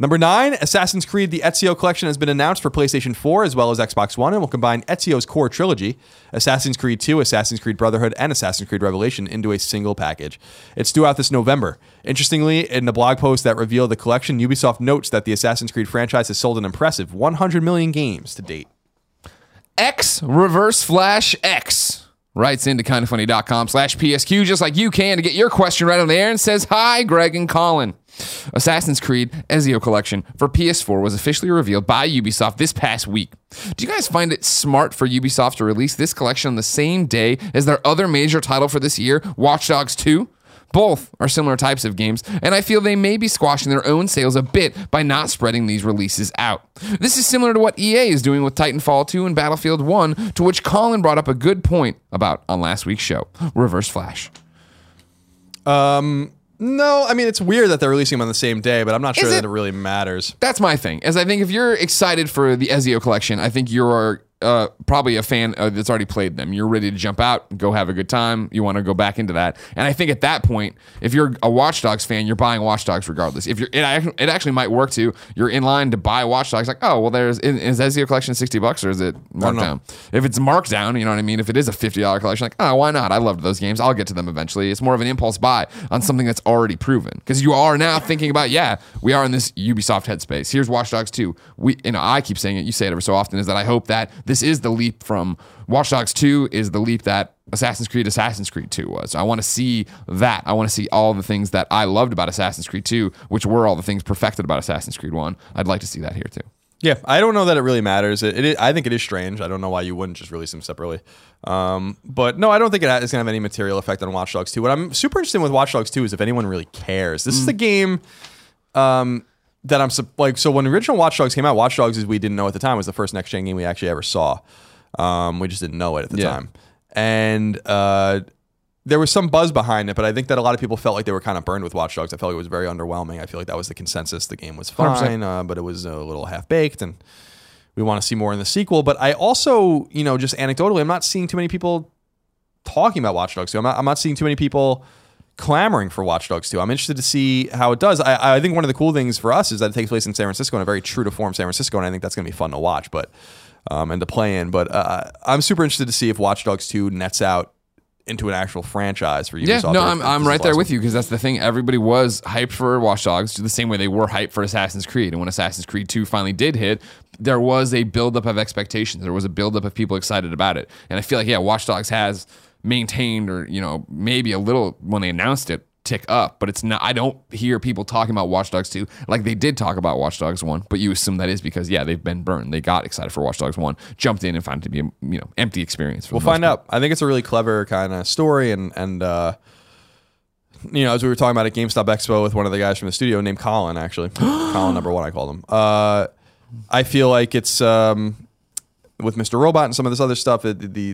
Number 9, Assassin's Creed the Ezio Collection has been announced for PlayStation 4 as well as Xbox One and will combine Ezio's core trilogy, Assassin's Creed 2, Assassin's Creed Brotherhood, and Assassin's Creed Revelation into a single package. It's due out this November. Interestingly, in the blog post that revealed the collection, Ubisoft notes that the Assassin's Creed franchise has sold an impressive 100 million games to date. X Reverse Flash X writes into kindafunny.com/PSQ just like you can to get your question right on the air and says, "Hi, Greg and Colin. Assassin's Creed Ezio Collection for PS4 was officially revealed by Ubisoft this past week. Do you guys find it smart for Ubisoft to release this collection on the same day as their other major title for this year, Watch Dogs 2? Both are similar types of games, and I feel they may be squashing their own sales a bit by not spreading these releases out. This is similar to what EA is doing with Titanfall 2 and Battlefield 1, to which Colin brought up a good point about on last week's show. Reverse Flash." No, I mean, it's weird that they're releasing them on the same day, but I'm not sure that it really matters. That's my thing, as I think if you're excited for the Ezio Collection, I think you're probably a fan that's already played them. You're ready to jump out, go have a good time. You want to go back into that. And I think at that point, if you're a Watch Dogs fan, you're buying Watch Dogs regardless. If it actually might work too. You're in line to buy Watch Dogs. Like, oh, well, is Ezio Collection $60 or is it marked down? If it's marked down, you know what I mean? If it is a $50 collection, like, oh, why not? I loved those games. I'll get to them eventually. It's more of an impulse buy on something that's already proven. Because you are now thinking about, we are in this Ubisoft headspace. Here's Watch Dogs 2. I keep saying it, you say it ever so often, is that I hope that this is the leap from Watch Dogs 2 is the leap that Assassin's Creed 2 was. I want to see that. I want to see all the things that I loved about Assassin's Creed 2, which were all the things perfected about Assassin's Creed 1. I'd like to see that here too. Yeah, I don't know that it really matters. I think it is strange. I don't know why you wouldn't just release them separately. But no, I don't think it's going to have any material effect on Watch Dogs 2. What I'm super interested in with Watch Dogs 2 is if anyone really cares. This is the game that I'm like. So when the original Watch Dogs came out, Watch Dogs, as we didn't know at the time, was the first next-gen game we actually ever saw. We just didn't know it at the time. And there was some buzz behind it, but I think that a lot of people felt like they were kind of burned with Watch Dogs. I felt like it was very underwhelming. I feel like that was the consensus. The game was fine, but it was a little half-baked, and we want to see more in the sequel. But I also, just anecdotally, I'm not seeing too many people talking about Watch Dogs 2. I'm not seeing too many people clamoring for Watch Dogs 2. I'm interested to see how it does. I think one of the cool things for us is that it takes place in San Francisco, and a very true to form San Francisco, and I think that's going to be fun to watch, and to play in. But I'm super interested to see if Watch Dogs 2 nets out into an actual franchise for Ubisoft. Yeah, no, I'm right there with you, because that's the thing. Everybody was hyped for Watch Dogs the same way they were hyped for Assassin's Creed. And when Assassin's Creed 2 finally did hit, there was a buildup of expectations. There was a buildup of people excited about it. And I feel like, Watch Dogs has maintained, or maybe a little when they announced it, tick up, but it's not. I don't hear people talking about Watch Dogs 2 like they did talk about Watch Dogs 1, but you assume that is because they've been burned. They got excited for Watch Dogs 1, jumped in and found it to be a empty experience. We'll find out. I think it's a really clever kind of story, and as we were talking about at GameStop Expo with one of the guys from the studio named Colin, actually Colin number 1, I called him. I feel like it's with Mr. Robot and some of this other stuff,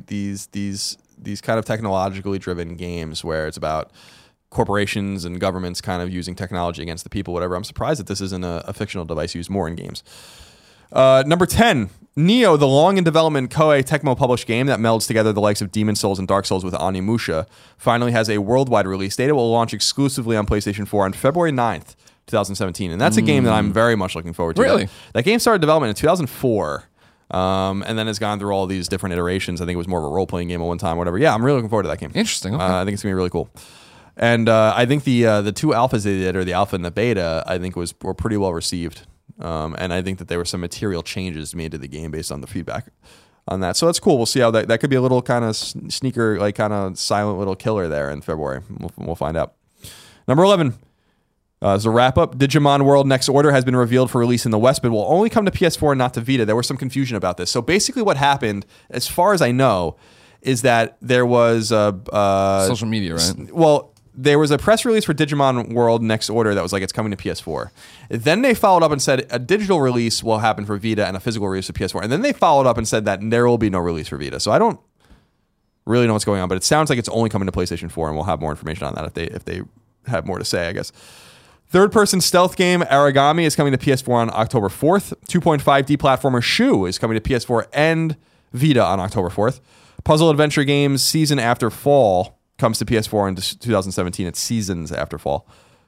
these kind of technologically driven games where it's about corporations and governments kind of using technology against the people, whatever. I'm surprised that this isn't a fictional device used more in games. Number 10, Nioh, the long in development Koei Tecmo published game that melds together the likes of Demon's Souls and Dark Souls with Onimusha, finally has a worldwide release date. It will launch exclusively on PlayStation 4 on February 9th, 2017. And that's a game that I'm very much looking forward to. Really? That game started development in 2004. And then has gone through all these different iterations. I think it was more of a role-playing game at one time, whatever. Yeah, I'm really looking forward to that game. Interesting. Okay. I think it's going to be really cool. And I think the two alphas they did, or the alpha and the beta, I think were pretty well received. And I think that there were some material changes made to the game based on the feedback on that. So that's cool. We'll see how that could be a little kind of sneaker, like kind of silent little killer there in February. We'll find out. Number 11. As a wrap-up, Digimon World Next Order has been revealed for release in the West, but will only come to PS4 and not to Vita. There was some confusion about this. So basically what happened, as far as I know, is that there was social media, right? Well, there was a press release for Digimon World Next Order that was like, it's coming to PS4. Then they followed up and said a digital release will happen for Vita and a physical release for PS4. And then they followed up and said that there will be no release for Vita. So I don't really know what's going on, but it sounds like it's only coming to PlayStation 4, and we'll have more information on that if they have more to say, I guess. Third-person stealth game Aragami is coming to PS4 on October 4th. 2.5D platformer Shu is coming to PS4 and Vita on October 4th. Puzzle adventure games Season After Fall comes to PS4 in 2017. It's Seasons After Fall.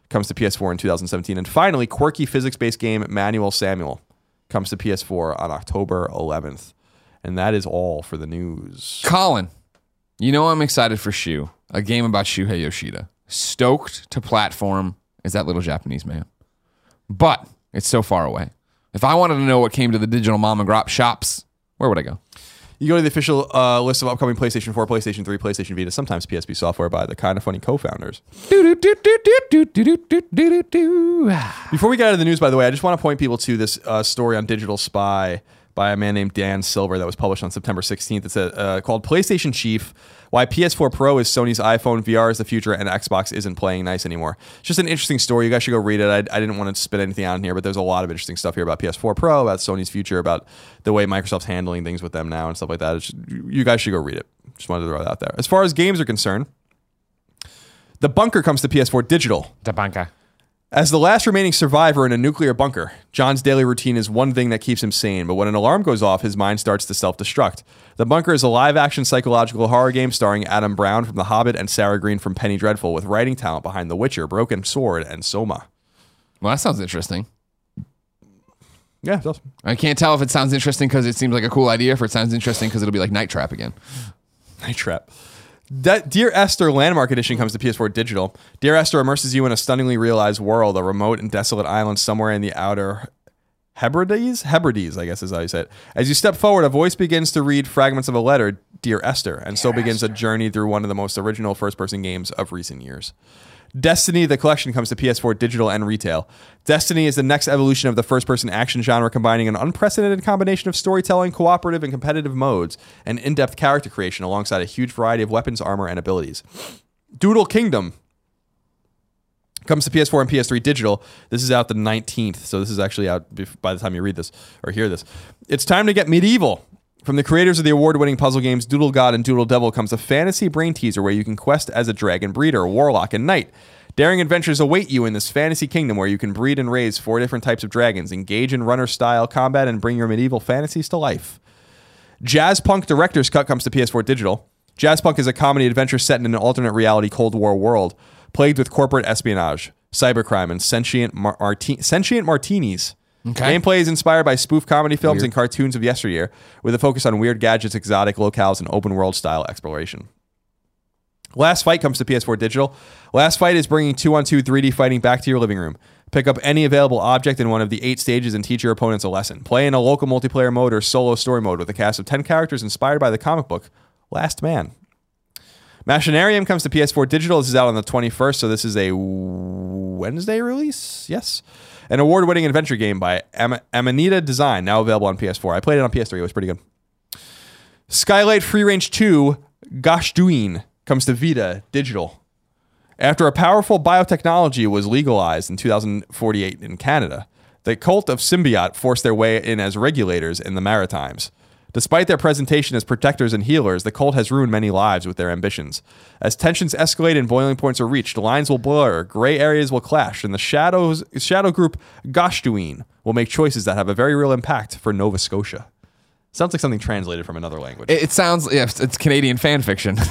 comes to PS4 in 2017. And finally, quirky physics-based game Manual Samuel comes to PS4 on October 11th. And that is all for the news. Colin, you know I'm excited for Shu, a game about Shuhei Yoshida. Stoked to platform is that little Japanese man. But it's so far away. If I wanted to know what came to the digital mom and grop shops, where would I go? You go to the official list of upcoming PlayStation 4, PlayStation 3, PlayStation Vita, sometimes PSP software by the Kinda Funny co-founders. Before we get out of the news, by the way, I just want to point people to this story on Digital Spy by a man named Dan Silver that was published on September 16th. It's called PlayStation Chief, Why PS4 Pro is Sony's iPhone, VR is the future, and Xbox isn't playing nice anymore. It's just an interesting story. You guys should go read it. I didn't want to spit anything out in here, but there's a lot of interesting stuff here about PS4 Pro, about Sony's future, about the way Microsoft's handling things with them now and stuff like that. You guys should go read it. Just wanted to throw it out there. As far as games are concerned, The Bunker comes to PS4 Digital. The Bunker. As the last remaining survivor in a nuclear bunker, John's daily routine is one thing that keeps him sane, but when an alarm goes off, his mind starts to self-destruct. The Bunker is a live-action psychological horror game starring Adam Brown from The Hobbit and Sarah Green from Penny Dreadful, with writing talent behind The Witcher, Broken Sword, and Soma. Well, that sounds interesting. Yeah, it does. I can't tell if it sounds interesting because it seems like a cool idea, or if it sounds interesting because it'll be like Night Trap again. Night Trap. Dear Esther Landmark Edition comes to PS4 Digital. Dear Esther immerses you in a stunningly realized world, a remote and desolate island somewhere in the outer Hebrides, I guess is how you say it. As you step forward, a voice begins to read fragments of a letter, Dear Esther, and so begins a journey through one of the most original first-person games of recent years. Destiny, the collection, comes to PS4 Digital and Retail. Destiny is the next evolution of the first-person action genre, combining an unprecedented combination of storytelling, cooperative and competitive modes, and in-depth character creation alongside a huge variety of weapons, armor, and abilities. Doodle Kingdom comes to PS4 and PS3 Digital. This is out the 19th, so this is actually out by the time you read this or hear this. It's time to get medieval. From the creators of the award-winning puzzle games Doodle God and Doodle Devil comes a fantasy brain teaser where you can quest as a dragon breeder, warlock, and knight. Daring adventures await you in this fantasy kingdom where you can breed and raise 4 different types of dragons, engage in runner-style combat, and bring your medieval fantasies to life. Jazzpunk Director's Cut comes to PS4 Digital. Jazzpunk is a comedy adventure set in an alternate reality Cold War world, plagued with corporate espionage, cybercrime, and sentient martinis. Okay. Gameplay is inspired by spoof comedy films and cartoons of yesteryear, with a focus on weird gadgets, exotic locales, and open-world style exploration. Last Fight comes to PS4 Digital. Last Fight is bringing 2-on-2 3D fighting back to your living room. Pick up any available object in one of the 8 stages and teach your opponents a lesson. Play in a local multiplayer mode or solo story mode with a cast of 10 characters inspired by the comic book Last Man. Machinarium comes to PS4 Digital. This is out on the 21st, so this is a Wednesday release? Yes. An award-winning adventure game by Amanita Design, now available on PS4. I played it on PS3. It was pretty good. Skylight Free Range 2 Gashduin comes to Vita Digital. After a powerful biotechnology was legalized in 2048 in Canada, the cult of Symbiote forced their way in as regulators in the Maritimes. Despite their presentation as protectors and healers, the cult has ruined many lives with their ambitions. As tensions escalate and boiling points are reached, lines will blur, gray areas will clash, and the shadow group Gashduin will make choices that have a very real impact for Nova Scotia. Sounds like something translated from another language. It sounds, yes, it's Canadian fan fiction.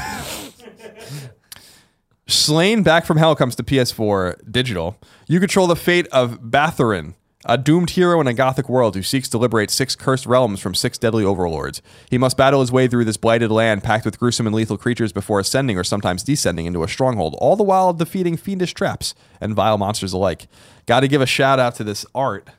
Slain Back from Hell comes to PS4 Digital. You control the fate of Bathorin, a doomed hero in a gothic world who seeks to liberate 6 cursed realms from 6 deadly overlords. He must battle his way through this blighted land packed with gruesome and lethal creatures before ascending or sometimes descending into a stronghold, all the while defeating fiendish traps and vile monsters alike. Got to give a shout out to this art.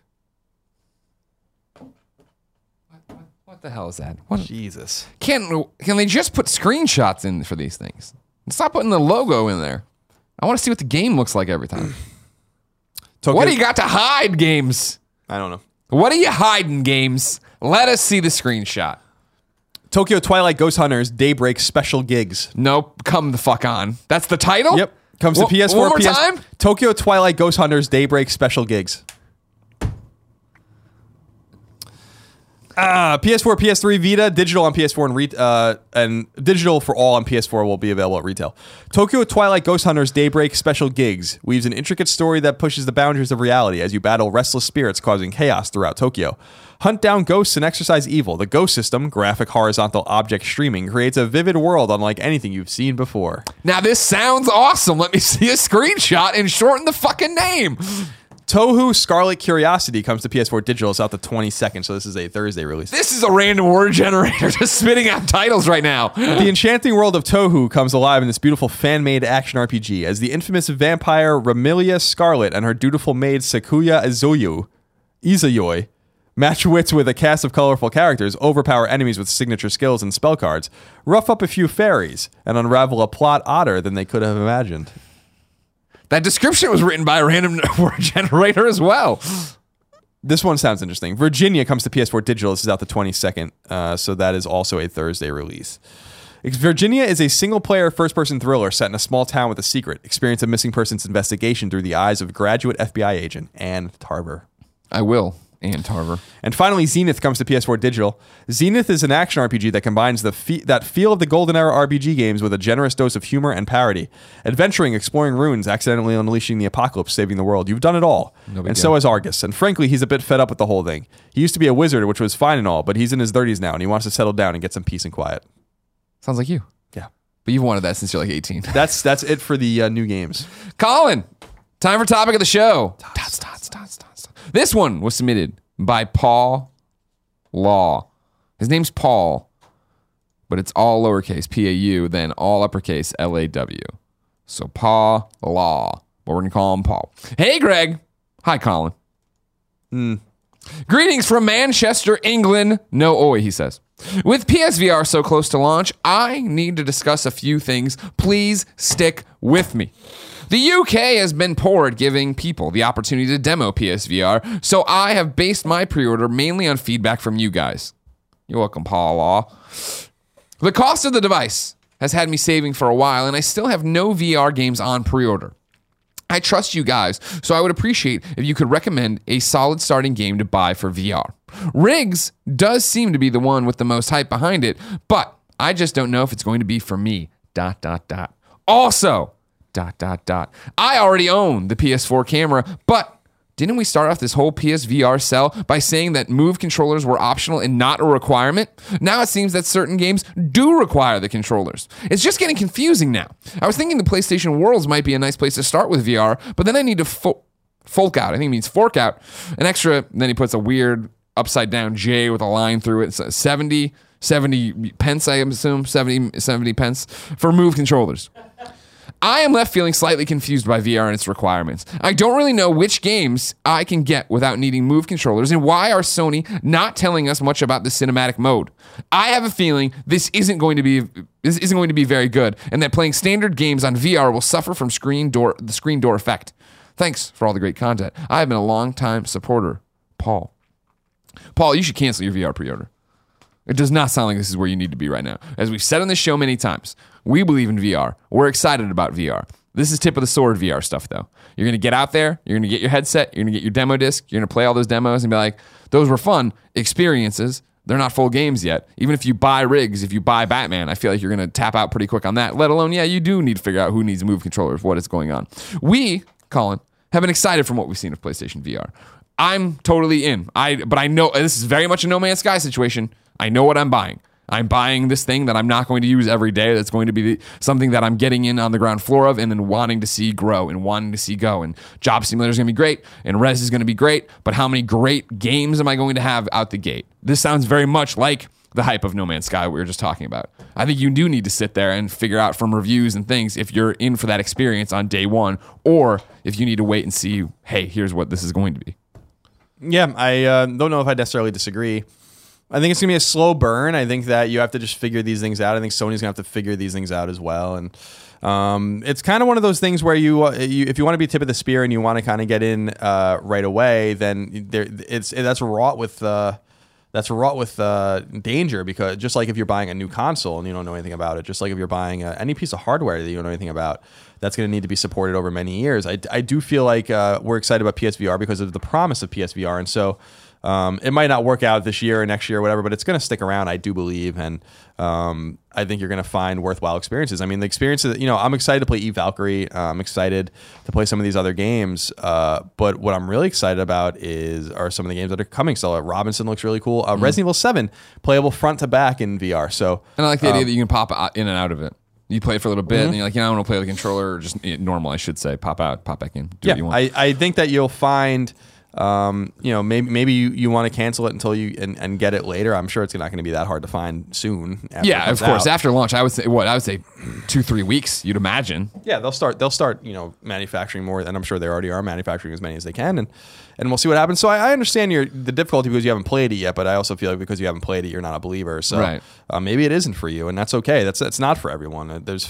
What the hell is that? What? Jesus. Can they just put screenshots in for these things? Stop putting the logo in there. I want to see what the game looks like every time. What do you got to hide, games? I don't know. What are you hiding, games? Let us see the screenshot. Tokyo Twilight Ghost Hunters Daybreak Special Gigs. Nope, come the fuck on. That's the title? Yep. Comes to PS4. One more time? Tokyo Twilight Ghost Hunters Daybreak Special Gigs. PS4, PS3, Vita, digital on PS4 and digital for all on PS4 will be available at retail. Tokyo Twilight Ghost Hunters Daybreak Special Gigs weaves an intricate story that pushes the boundaries of reality as you battle restless spirits causing chaos throughout Tokyo. Hunt down ghosts and exorcise evil. The Ghost system, graphic horizontal object streaming, creates a vivid world unlike anything you've seen before. Now this sounds awesome. Let me see a screenshot and shorten the fucking name. Touhou Scarlet Curiosity comes to PS4 Digital. It's out the 22nd, so this is a Thursday release. This is a random word generator just spitting out titles right now. The enchanting world of Touhou comes alive in this beautiful fan-made action RPG as the infamous vampire Ramilia Scarlet and her dutiful maid Sakuya Izayoi match wits with a cast of colorful characters, overpower enemies with signature skills and spell cards, rough up a few fairies, and unravel a plot odder than they could have imagined. That description was written by a random word generator as well. This one sounds interesting. Virginia comes to PS4 Digital. This is out the 22nd, so that is also a Thursday release. Virginia is a single-player first-person thriller set in a small town with a secret. Experience a missing person's investigation through the eyes of graduate FBI agent Anne Tarver. I will. Anne Tarver. And finally, Zenith comes to PS4 Digital. Zenith is an action RPG that combines that feel of the golden era RPG games with a generous dose of humor and parody. Adventuring, exploring ruins, accidentally unleashing the apocalypse, saving the world. You've done it all. And so has Argus. And frankly, he's a bit fed up with the whole thing. He used to be a wizard, which was fine and all, but he's in his 30s now, and he wants to settle down and get some peace and quiet. Sounds like you. Yeah. But you've wanted that since you're like 18. That's it for the new games. Colin, time for topic of the show. This one was submitted by Paul Law. His name's Paul, but it's all lowercase P-A-U, then all uppercase L-A-W. So Paul Law, but we're going to call him Paul. Hey, Greg. Hi, Colin. Greetings from Manchester, England. No oi, he says. With PSVR so close to launch, I need to discuss a few things. Please stick with me. The UK has been poor at giving people the opportunity to demo PSVR, so I have based my pre-order mainly on feedback from you guys. You're welcome, Paul Law. The cost of the device has had me saving for a while, and I still have no VR games on pre-order. I trust you guys, so I would appreciate if you could recommend a solid starting game to buy for VR. Riggs does seem to be the one with the most hype behind it, but I just don't know if it's going to be for me. ... Also... ... I already own the PS4 camera, but didn't we start off this whole PSVR sell by saying that Move controllers were optional and not a requirement? Now it seems that certain games do require the controllers. It's just getting confusing now. I was thinking the PlayStation Worlds might be a nice place to start with VR, but then I need to fork out. I think it means fork out an extra, then he puts a weird upside down J with a line through it. It's 70 pence, I assume, 70 pence for Move controllers. I am left feeling slightly confused by VR and its requirements. I don't really know which games I can get without needing Move controllers, and why are Sony not telling us much about the cinematic mode? I have a feeling this isn't going to be very good, and that playing standard games on VR will suffer from the screen door effect. Thanks for all the great content. I have been a long-time supporter, Paul. Paul, you should cancel your VR pre-order. It does not sound like this is where you need to be right now. As we've said on this show many times, we believe in VR. We're excited about VR. This is tip of the sword VR stuff, though. You're going to get out there. You're going to get your headset. You're going to get your demo disc. You're going to play all those demos and be like, those were fun experiences. They're not full games yet. Even if you buy Riggs, if you buy Batman, I feel like you're going to tap out pretty quick on that. Let alone, yeah, you do need to figure out who needs Move controllers, what is going on. We, Colin, have been excited from what we've seen of PlayStation VR. I'm totally in. But I know this is very much a No Man's Sky situation. I know what I'm buying. I'm buying this thing that I'm not going to use every day. That's going to be something that I'm getting in on the ground floor of and then wanting to see grow and wanting to see go. And Job Simulator is going to be great and Rez is going to be great. But how many great games am I going to have out the gate? This sounds very much like the hype of No Man's Sky we were just talking about. I think you do need to sit there and figure out from reviews and things if you're in for that experience on day one, or if you need to wait and see, hey, here's what this is going to be. Yeah, I don't know if I necessarily disagree. I think it's going to be a slow burn. I think that you have to just figure these things out. I think Sony's going to have to figure these things out as well. And it's kind of one of those things where you if you want to be tip of the spear and you want to kind of get in right away, then that's wrought with danger, because just like if you're buying a new console and you don't know anything about it, just like if you're buying any piece of hardware that you don't know anything about, that's going to need to be supported over many years. I do feel like we're excited about PSVR because of the promise of PSVR, and so It might not work out this year or next year or whatever, but it's going to stick around, I do believe. And I think you're going to find worthwhile experiences. I mean, the experiences, I'm excited to play Eve Valkyrie. I'm excited to play some of these other games. But what I'm really excited about are some of the games that are coming. So Robinson looks really cool. Resident Evil 7, playable front to back in VR. So, and I like the idea that you can pop in and out of it. You play it for a little bit, and you're like, I want to play the controller, or just normal, I should say. Pop out, pop back in. Do what you want. I think that you'll find... maybe you want to cancel it until you and get it later. I'm sure it's not going to be that hard to find soon. Yeah, of course. After launch, I would say 2-3 weeks. You'd imagine. Yeah, they'll start manufacturing more, and I'm sure they already are manufacturing as many as they can, and we'll see what happens. So I understand the difficulty because you haven't played it yet, but I also feel like because you haven't played it, you're not a believer. So right. Maybe it isn't for you, and that's okay. That's not for everyone. There's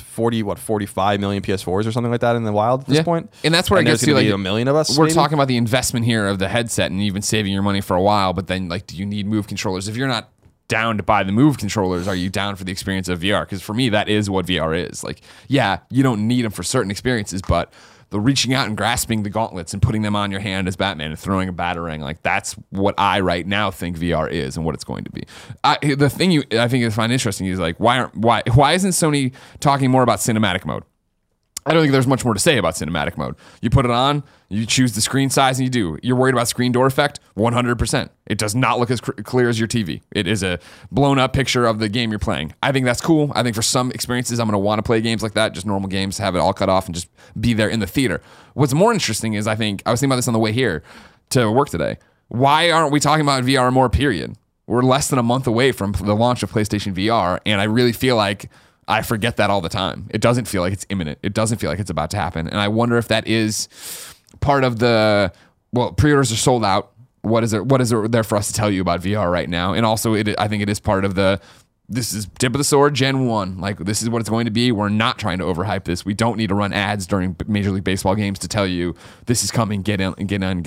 45 million PS4s or something like that in the wild at this point, and that's where it gets to like a million of us. We're talking about the investment here of the headset, and you've been saving your money for a while. But then, do you need Move controllers? If you're not down to buy the Move controllers, are you down for the experience of VR? Because for me, that is what VR is. You don't need them for certain experiences, but the reaching out and grasping the gauntlets and putting them on your hand as Batman and throwing a batarang, that's what I right now think VR is and what it's going to be. The thing I think I find interesting is why isn't Sony talking more about cinematic mode? I don't think there's much more to say about cinematic mode. You put it on, you choose the screen size, and you do. You're worried about screen door effect? 100%. It does not look as clear as your TV. It is a blown up picture of the game you're playing. I think that's cool. I think for some experiences, I'm going to want to play games like that, just normal games, have it all cut off and just be there in the theater. What's more interesting is I was thinking about this on the way here to work today. Why aren't we talking about VR more, period? We're less than a month away from the launch of PlayStation VR, and I really feel like I forget that all the time. It doesn't feel like it's imminent. It doesn't feel like it's about to happen. And I wonder if that is part of pre-orders are sold out. What is there for us to tell you about VR right now? And also, I think it is part of this is tip of the sword, Gen 1. This is what it's going to be. We're not trying to overhype this. We don't need to run ads during Major League Baseball games to tell you this is coming, get going.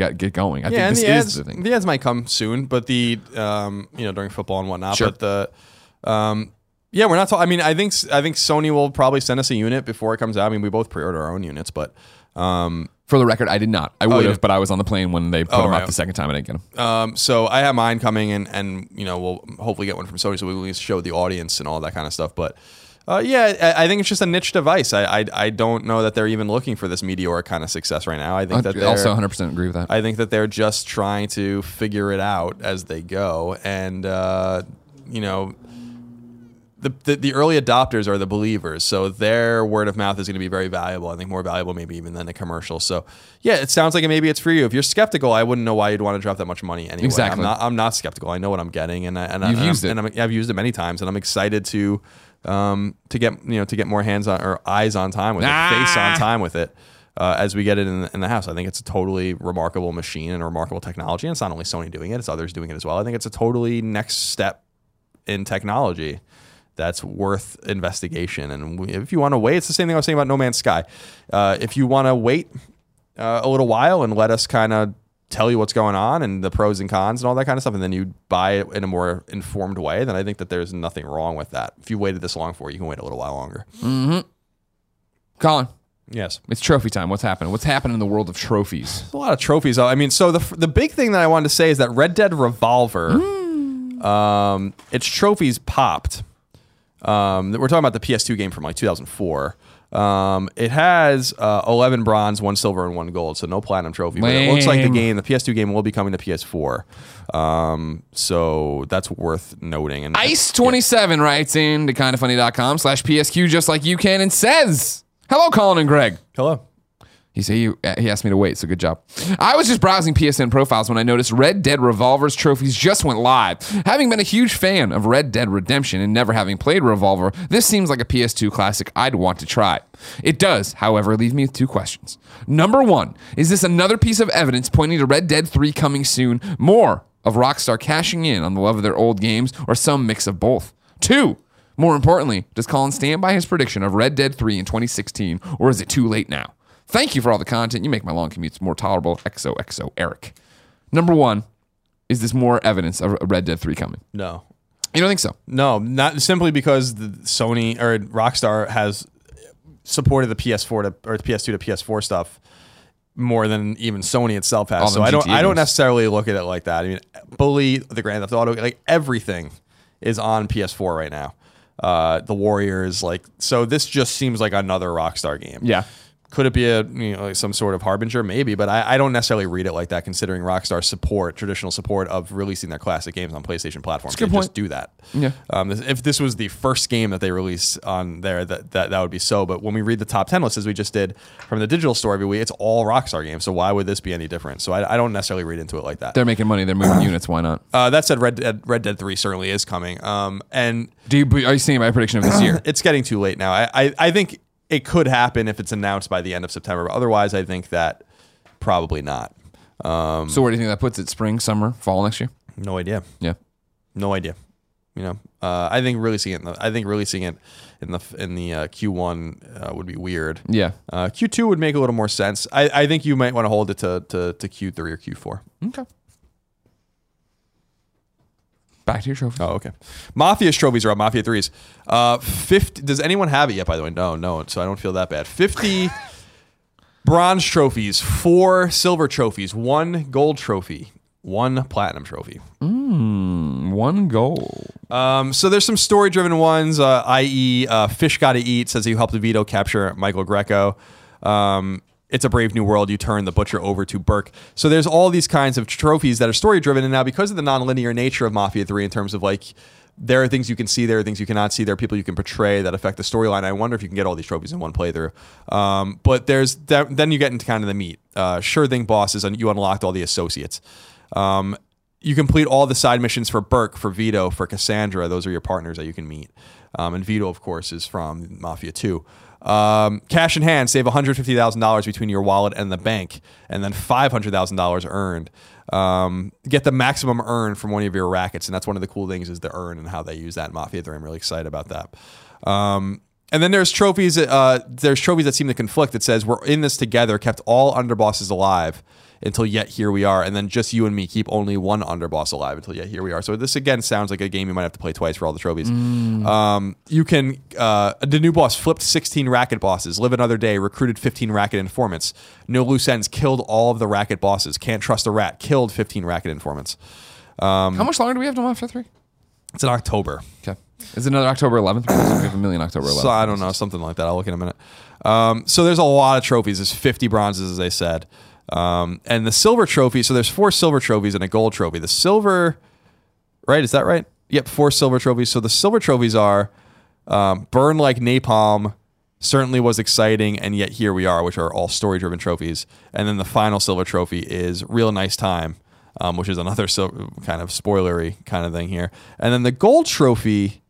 I think this is the thing. The ads might come soon, but during football and whatnot. Sure. But yeah, we're not talking. I mean, I think Sony will probably send us a unit before it comes out. I mean, we both pre-order our own units, but for the record, I did not. I would have, but I was on the plane when they put them out the second time. I didn't get them. So I have mine coming, and we'll hopefully get one from Sony, so we will show the audience and all that kind of stuff. But yeah, I think it's just a niche device. I don't know that they're even looking for this meteoric kind of success right now. I think that also 100% agree with that. I think that they're just trying to figure it out as they go, and The early adopters are the believers, so their word of mouth is going to be very valuable. I think more valuable maybe even than the commercial. So yeah, it sounds like maybe it's for you. If you're skeptical, I wouldn't know why you'd want to drop that much money anyway. Exactly. I'm not skeptical. I know what I'm getting, and You've used it. I've used it many times, and I'm excited to get more hands on or eyes on time with it, face on time with it. As we get it in the house. I think it's a totally remarkable machine and a remarkable technology. And it's not only Sony doing it, it's others doing it as well. I think it's a totally next step in technology that's worth investigation. And if you want to wait, it's the same thing I was saying about No Man's Sky. If you want to wait a little while and let us kind of tell you what's going on and the pros and cons and all that kind of stuff, and then you buy it in a more informed way, then I think that there's nothing wrong with that. If you waited this long for it, you can wait a little while longer. Mm-hmm. Colin. Yes. It's trophy time. What's happening? What's happening in the world of trophies? There's a lot of trophies. I mean, so the big thing that I wanted to say is that Red Dead Revolver, its trophies popped. We're talking about the PS2 game from 2004. It has 11 bronze, 1 silver, and 1 gold, so no platinum trophy. But it looks like the PS2 game will be coming to PS4. So that's worth noting. And Ice27 writes in to kindafunny.com/PSQ just like you can and says, hello, Colin and Greg. Hello. He asked me to wait, so good job. I was just browsing PSN profiles when I noticed Red Dead Revolver's trophies just went live. Having been a huge fan of Red Dead Redemption and never having played Revolver, this seems like a PS2 classic I'd want to try. It does, however, leave me with 2 questions. Number 1, is this another piece of evidence pointing to Red Dead 3 coming soon? More of Rockstar cashing in on the love of their old games, or some mix of both? 2, more importantly, does Colin stand by his prediction of Red Dead 3 in 2016, or is it too late now? Thank you for all the content. You make my long commutes more tolerable. XOXO Eric. Number 1, is this more evidence of Red Dead 3 coming? No. You don't think so? No, not simply because the Sony or Rockstar has supported the PS4 or the PS2 to PS4 stuff more than even Sony itself has. So I don't necessarily look at it like that. I mean, Bully, the Grand Theft Auto, like everything is on PS4 right now. The Warriors, like, so this just seems like another Rockstar game. Yeah. Could it be like some sort of harbinger? Maybe, but I don't necessarily read it like that, considering Rockstar's traditional support of releasing their classic games on PlayStation platforms. They just do that. Yeah. If this was the first game that they released on there, that would be so. But when we read the top 10 lists, as we just did from the digital store every week, it's all Rockstar games. So why would this be any different? So I don't necessarily read into it like that. They're making money. They're moving units. Why not? That said, Red Dead 3 certainly is coming. And are you seeing my prediction of this year? It's getting too late now. I think it could happen if it's announced by the end of September. But otherwise, I think that probably not. So where do you think that puts it? Spring, summer, fall next year? No idea. Yeah, no idea. I think releasing it. In the Q1 would be weird. Yeah. Q2 would make a little more sense. I think you might want to hold it to Q3 or Q4. Okay. Back to your trophies. Oh, okay. Mafia's trophies are up. Mafia 3's. 50. Does anyone have it yet, by the way? No. So I don't feel that bad. 50 bronze trophies, 4 silver trophies, 1 gold trophy, 1 platinum trophy. 1 gold. So there's some story-driven ones, i.e. Fish Gotta Eat says you helped Vito capture Michael Greco. It's a Brave New World. You turn the butcher over to Burke. So there's all these kinds of trophies that are story-driven. And now because of the non-linear nature of Mafia 3 in terms of like, there are things you can see, there are things you cannot see, there are people you can portray that affect the storyline. I wonder if you can get all these trophies in one playthrough. But then you get into kind of the meat. Sure thing bosses, and you unlocked all the associates. You complete all the side missions for Burke, for Vito, for Cassandra. Those are your partners that you can meet. And Vito, of course, is from Mafia 2. Cash in hand, save $150,000 between your wallet and the bank, and then $500,000 earned. Get the maximum earn from one of your rackets, and that's one of the cool things is the earn and how they use that in Mafia 3. I'm really excited about that. And then there's trophies. There's trophies that seem to conflict. It says we're in this together, kept all underbosses alive until yet here we are, and then just you and me keep only one underboss alive until yet here we are. So this again sounds like a game you might have to play twice for all the trophies. You can the new boss flipped 16 racket bosses, live another day, recruited 15 racket informants, no loose ends, killed all of the racket bosses, can't trust a rat, killed 15 racket informants. How much longer do we have to Mafia 3? It's in October. Okay. Is it another October 11th? We have a million October 11th. So I don't know, something like that. I'll look in a minute. So there's a lot of trophies. There's 50 bronzes, as I said. And the silver trophy, so there's 4 silver trophies and a gold trophy. The silver, right? Is that right? Yep, 4 silver trophies. So the silver trophies are Burn Like Napalm, Certainly Was Exciting, and Yet Here We Are, which are all story-driven trophies. And then the final silver trophy is Real Nice Time, which is another kind of spoilery kind of thing here. And then the gold trophy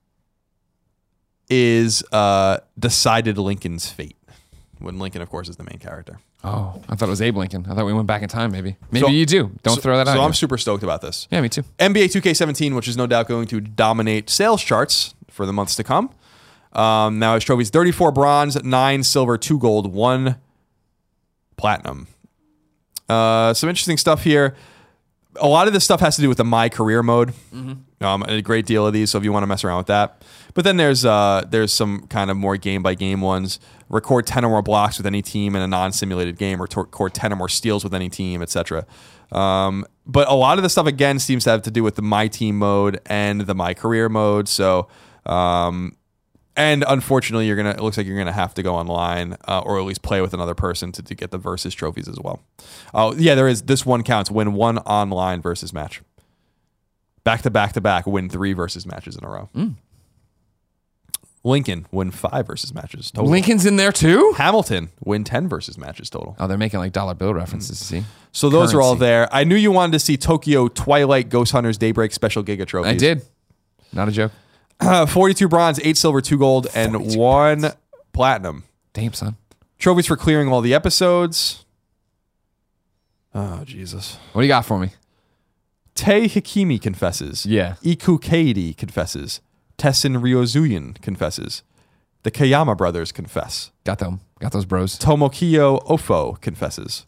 is Decided Lincoln's Fate, when Lincoln, of course, is the main character. Oh, I thought it was Abe Lincoln. I thought we went back in time, maybe. Maybe you do. Don't throw that out. So I'm super stoked about this. Yeah, me too. NBA 2K17, which is no doubt going to dominate sales charts for the months to come. Now his trophies, 34 bronze, 9 silver, 2 gold, 1 platinum. Some interesting stuff here. A lot of this stuff has to do with the My Career mode. A great deal of these, so if you want to mess around with that. But then there's some kind of more game-by-game ones. Record 10 or more blocks with any team in a non-simulated game, or record 10 or more steals with any team, etc. But a lot of the stuff, again, seems to have to do with the My Team mode and the My Career mode. So, and unfortunately, it looks like you're gonna have to go online, or at least play with another person to get the versus trophies as well. Oh yeah, there is. This one counts. Win 1 online versus match. Back to back, win 3 versus matches in a row. Lincoln, win 5 versus matches total. Lincoln's in there too? Hamilton, win 10 versus matches total. Oh, they're making like dollar bill references, see? So those are all there. I knew you wanted to see Tokyo Twilight Ghost Hunters Daybreak Special Giga Trophies. I did. Not a joke. 42 bronze, 8 silver, 2 gold, and 1 platinum. Damn, son. Trophies for clearing all the episodes. Oh, Jesus. What do you got for me? Tei Hikimi confesses. Yeah. Iku Keidi confesses. Tessin Ryozuyan confesses. The Kayama brothers confess. Got them. Got those bros. Tomokiyo Ofo confesses.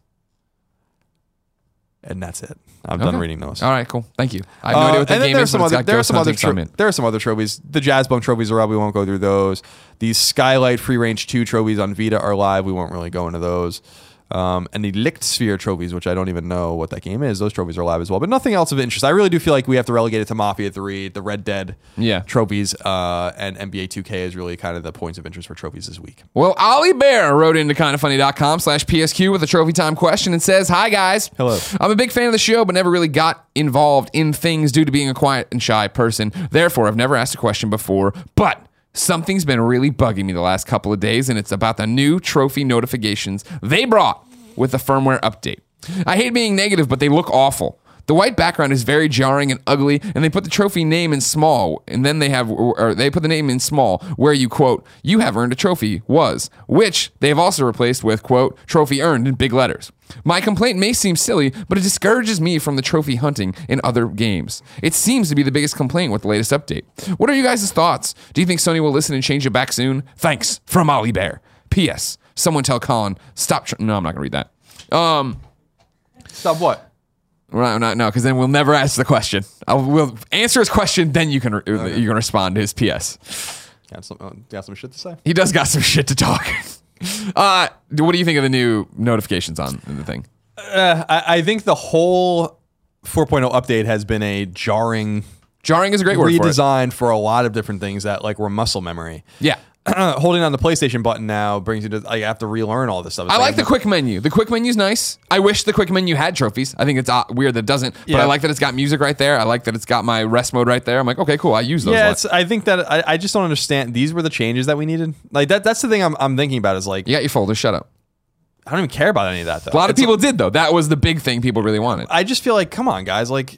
And that's it. I'm done reading those. All right, cool. Thank you. I have no idea what that game is, but there are some other trophies. The Jazzbone trophies are up. We won't go through those. These Skylight Free Range 2 trophies on Vita are live. We won't really go into those. And the Licht Sphere trophies, which I don't even know what that game is. Those trophies are live as well, but nothing else of interest. I really do feel like we have to relegate it to Mafia 3, the Red Dead trophies, and NBA 2K is really kind of the points of interest for trophies this week. Well, Ollie Bear wrote into kindoffunny.com/PSQ with a trophy time question and says, "Hi guys. Hello. I'm a big fan of the show, but never really got involved in things due to being a quiet and shy person. Therefore, I've never asked a question before, but something's been really bugging me the last couple of days, and it's about the new trophy notifications they brought with the firmware update. I hate being negative, but they look awful. The white background is very jarring and ugly, and they put the trophy name in small, and then they put the name in small, where you quote, "You have earned a trophy," which they've also replaced with, quote, "Trophy earned" in big letters. My complaint may seem silly, but it discourages me from the trophy hunting in other games. It seems to be the biggest complaint with the latest update. What are you guys' thoughts? Do you think Sony will listen and change it back soon? Thanks, from Ollie Bear. P.S. Someone tell Colin, stop. No, I'm not going to read that. Stop what? No, because then we'll never ask the question. We'll answer his question, then you can respond to his PS. Got some shit to say? He does got some shit to talk. What do you think of the new notifications on the thing? I think the whole 4.0 update has been a jarring is a great word for it. Redesign for a lot of different things that like were muscle memory. Yeah. Holding on the PlayStation button now brings you to, I have to relearn all this stuff. I like the quick menu. The quick menu's nice. I wish the quick menu had trophies. I think it's weird that it doesn't, but I like that it's got music right there. I like that it's got my rest mode right there. I'm like, okay, cool. I use those. Yeah, I think that I just don't understand. These were the changes that we needed. Like that's the thing I'm thinking about is like, you got your folder. Shut up. I don't even care about any of that though. A lot of people did though. That was the big thing people really wanted. I just feel like, come on guys, like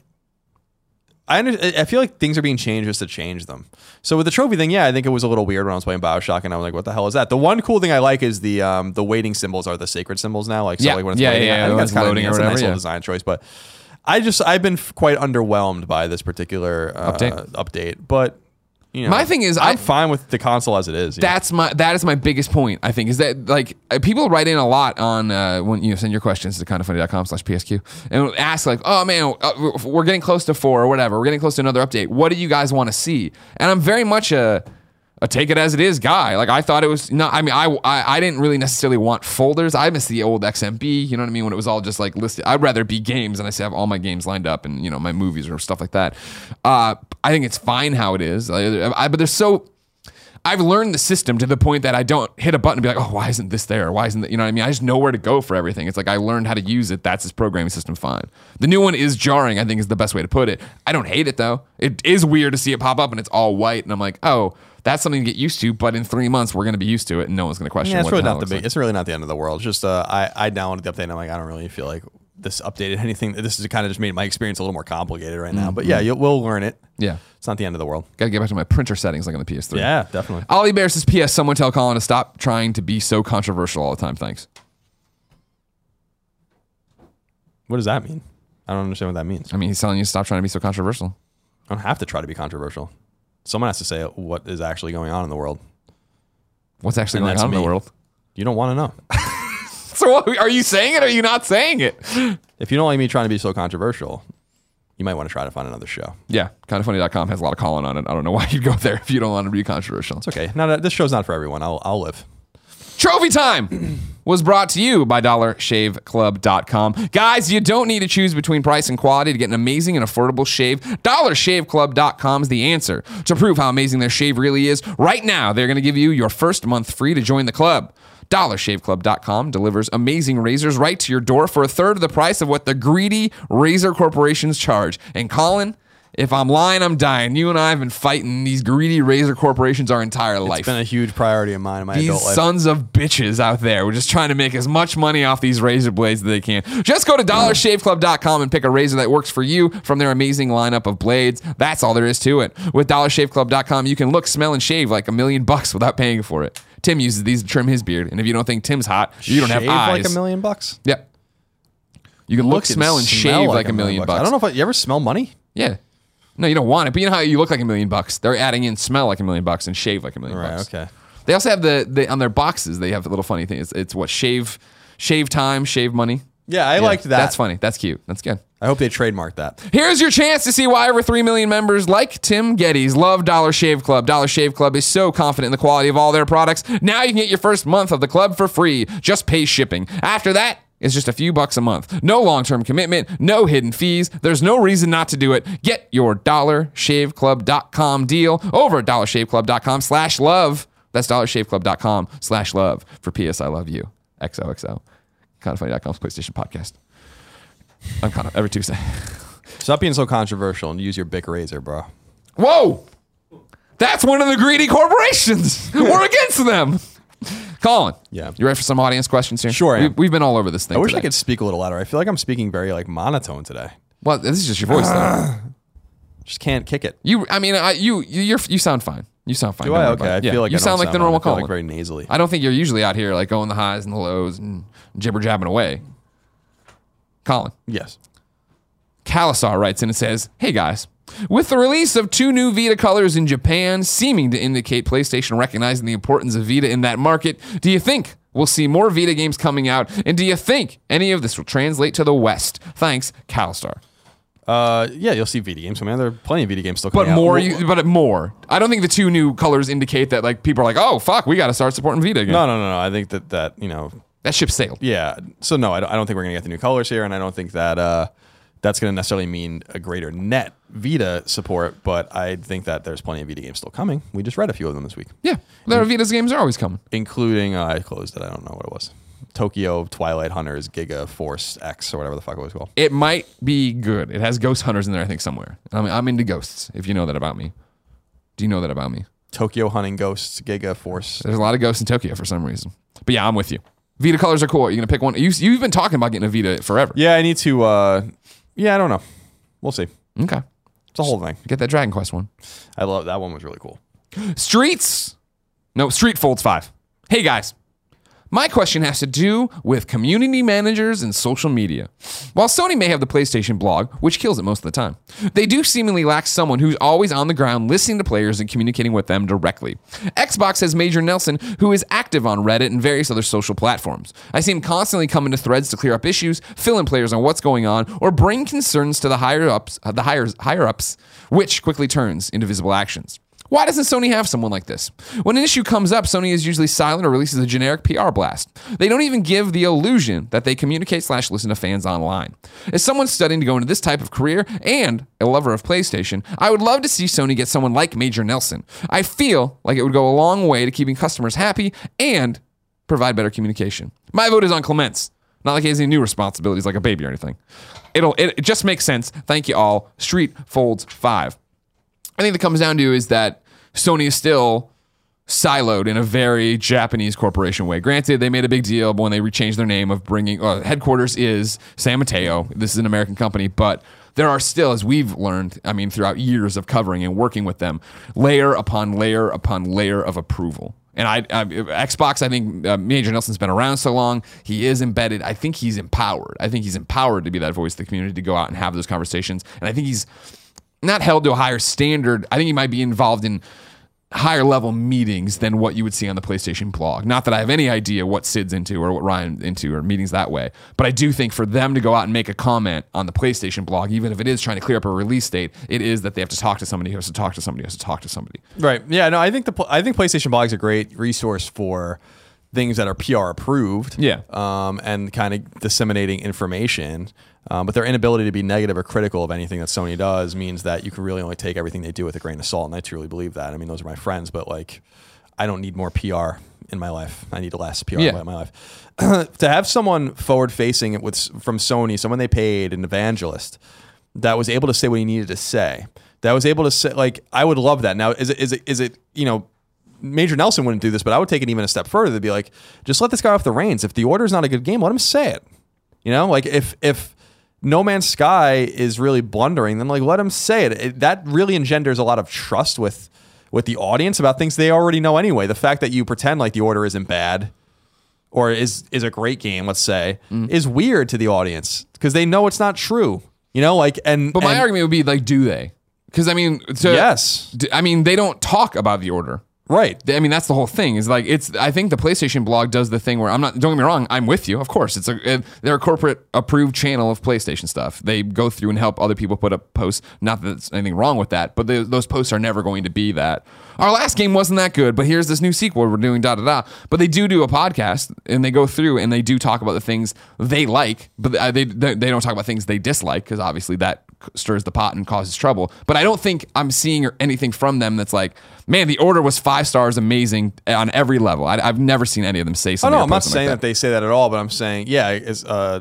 I feel like things are being changed just to change them. So with the trophy thing, I think it was a little weird when I was playing BioShock, and I was like, "What the hell is that?" The one cool thing I like is the waiting symbols are the sacred symbols now. Like, so like when it's waiting, I think that's kind of neat. It's a nice little design choice. But I've been quite underwhelmed by this particular update. But you know, my thing is, I'm fine with the console as it is. That is my biggest point. I think is that like people write in a lot on when you send your questions to kindoffunny.com/PSQ and ask like, "Oh man, we're getting close to 4 or whatever. We're getting close to another update. What do you guys want to see?" And I'm very much a take it as it is guy. Like I thought it was not. I mean, I didn't really necessarily want folders. I miss the old XMB. You know what I mean? When it was all just like listed. I'd rather be games and I have all my games lined up and my movies or stuff like that. I think it's fine how it is. But there's I've learned the system to the point that I don't hit a button and be like, oh, why isn't this there? Why isn't that? You know what I mean? I just know where to go for everything. It's like I learned how to use it. That's its programming system. Fine. The new one is jarring, I think is the best way to put it. I don't hate it though. It is weird to see it pop up and it's all white. And I'm like, oh, that's something to get used to, but in 3 months we're going to be used to it, and no one's going to question. Yeah, it's really not the big. It's really not the end of the world. It's just I downloaded the update, and I'm like, I don't really feel like this updated anything. This has kind of just made my experience a little more complicated right now. But yeah, we'll learn it. Yeah, it's not the end of the world. Got to get back to my printer settings like on the PS3. Yeah, definitely. Ollie Bear says, "P.S. Someone tell Colin to stop trying to be so controversial all the time. Thanks." What does that mean? I don't understand what that means. I mean, he's telling you to stop trying to be so controversial. I don't have to try to be controversial. Someone has to say what is actually going on in the world. What's actually going on in the world? You don't want to know. So are you saying it or are you not saying it? If you don't like me trying to be so controversial, you might want to try to find another show. Yeah, kindoffunny.com has a lot of Colin on it. I don't know why you'd go there if you don't want to be controversial. It's okay. No, this show's not for everyone. I'll live. Trophy time was brought to you by DollarShaveClub.com. Guys, you don't need to choose between price and quality to get an amazing and affordable shave. DollarShaveClub.com is the answer. To prove how amazing their shave really is, right now they're going to give you your first month free to join the club. DollarShaveClub.com delivers amazing razors right to your door for a third of the price of what the greedy razor corporations charge. And Colin, if I'm lying, I'm dying. You and I have been fighting these greedy razor corporations our entire life. It's been a huge priority of mine in my adult life. These sons of bitches out there, we're just trying to make as much money off these razor blades that they can. Just go to DollarShaveClub.com and pick a razor that works for you from their amazing lineup of blades. That's all there is to it. With DollarShaveClub.com, you can look, smell, and shave like $1 million without paying for it. Tim uses these to trim his beard, and if you don't think Tim's hot, you don't have eyes. Like $1 million? Yep. You can look, smell, and shave like $1 million. I don't know if you ever smell money? Yeah. No, you don't want it, but you know how you look like $1 million. They're adding in smell like $1 million and shave like $1 million. Right. Okay. They also have the on their boxes. They have a little funny thing. It's what shave time, shave money. Yeah, I liked that. That's funny. That's cute. That's good. I hope they trademark that. Here's your chance to see why over 3 million members like Tim Geddes love Dollar Shave Club. Dollar Shave Club is so confident in the quality of all their products. Now you can get your first month of the club for free. Just pay shipping. After that, it's just a few bucks a month. No long-term commitment, no hidden fees. There's no reason not to do it. Get your dollarshaveclub.com deal over at dollarshaveclub.com/love. That's dollarshaveclub.com/love for PS I Love You. XOXO. Kindafunny.com's PlayStation podcast. I'm kind of every Tuesday. Stop being so controversial and use your Bic razor, bro. Whoa! That's one of the greedy corporations. We're against them. Colin, yeah, you ready for some audience questions here? Sure. We've been all over this thing. I wish today. I could speak a little louder. I feel like I'm speaking very like monotone today. Well, this is just your voice, though. Just can't kick it. You sound fine. You sound fine. Do I? Okay. I feel like you sound like the normal Colin. Like very nasally. I don't think you're usually out here like going the highs and the lows and jibber jabbing away. Colin. Yes. Kalasar writes in and says, "Hey guys, with the release of 2 new Vita colors in Japan, seeming to indicate PlayStation recognizing the importance of Vita in that market, do you think we'll see more Vita games coming out? And do you think any of this will translate to the West? Thanks, Kalasar." Yeah, you'll see Vita games. I mean, there are plenty of Vita games still coming out. But more. I don't think the 2 new colors indicate that like people are like, oh fuck, we got to start supporting Vita again. No. I think that that ship sailed. Yeah. So no, I don't think we're gonna get the new colors here, and I don't think that that's going to necessarily mean a greater net Vita support, but I think that there's plenty of Vita games still coming. We just read a few of them this week. Yeah, Vita's games are always coming. Including, I closed it, I don't know what it was. Tokyo Twilight Hunters Giga Force X or whatever the fuck it was called. It might be good. It has Ghost Hunters in there, I think, somewhere. I mean, I'm into ghosts, if you know that about me. Do you know that about me? Tokyo Hunting Ghosts Giga Force. There's a lot of ghosts in Tokyo for some reason. But yeah, I'm with you. Vita colors are cool. Are you going to pick one? You've been talking about getting a Vita forever. Yeah, I need to... Yeah, I don't know. We'll see. Okay. It's a whole thing. Get that Dragon Quest one. I love that one. Was really cool. Street Folds 5. Hey guys. My question has to do with community managers and social media. While Sony may have the PlayStation blog, which kills it most of the time, they do seemingly lack someone who's always on the ground listening to players and communicating with them directly. Xbox has Major Nelson, who is active on Reddit and various other social platforms. I see him constantly come into threads to clear up issues, fill in players on what's going on, or bring concerns to the higher ups, which quickly turns into visible actions. Why doesn't Sony have someone like this? When an issue comes up, Sony is usually silent or releases a generic PR blast. They don't even give the illusion that they communicate/listen to fans online. As someone studying to go into this type of career and a lover of PlayStation, I would love to see Sony get someone like Major Nelson. I feel like it would go a long way to keeping customers happy and provide better communication. My vote is on Clements. Not like he has any new responsibilities like a baby or anything. It just makes sense. Thank you all. Street Folds 5. I think that comes down to is that Sony is still siloed in a very Japanese corporation way. Granted, they made a big deal when they changed their name of bringing headquarters is San Mateo. This is an American company, but there are still, as we've learned, I mean, throughout years of covering and working with them, layer upon layer upon layer of approval. And Xbox, I think Major Nelson's been around so long. He is embedded. I think he's empowered. I think he's empowered to be that voice of the community, to go out and have those conversations. And I think he's not held to a higher standard. I think he might be involved in higher level meetings than what you would see on the PlayStation blog. Not that I have any idea what Sid's into or what Ryan's into or meetings that way, but I do think for them to go out and make a comment on the PlayStation blog, even if it is trying to clear up a release date, it is that they have to talk to somebody who has to talk to somebody who has to talk to somebody. Right. Yeah. No, I think PlayStation blog is a great resource for things that are PR approved. Yeah. And kind of disseminating information. But their inability to be negative or critical of anything that Sony does means that you can really only take everything they do with a grain of salt. And I truly believe that. I mean, those are my friends, but like, I don't need more PR in my life. I need less PR in my life. To have someone forward facing from Sony, someone they paid, an evangelist that was able to say what he needed to say, that was able to say, like, I would love that. Now, is it, you know, Major Nelson wouldn't do this, but I would take it even a step further. They'd be like, just let this guy off the reins. If the order's not a good game, let him say it. You know, like if No Man's Sky is really blundering, then like let him say it. That really engenders a lot of trust with the audience about things they already know anyway. The fact that you pretend like the order isn't bad or is a great game, let's say, is weird to the audience because they know it's not true. You know, like But my argument would be like, do they? Because I mean, yes. I mean, they don't talk about the order. Right. I mean, that's the whole thing. Is like I think the PlayStation blog does the thing where don't get me wrong, I'm with you. Of course, they're a corporate approved channel of PlayStation stuff. They go through and help other people put up posts. Not that there's anything wrong with that, but those posts are never going to be that. Our last game wasn't that good, but here's this new sequel we're doing. But they do a podcast and they go through and they do talk about the things they like, but they don't talk about things they dislike because obviously that stirs the pot and causes trouble. But I don't think I'm seeing anything from them that's like, man, The Order was 5 stars, amazing on every level. I've never seen any of them say something. Oh no, I'm not saying that they say that at all, but I'm saying, yeah, it's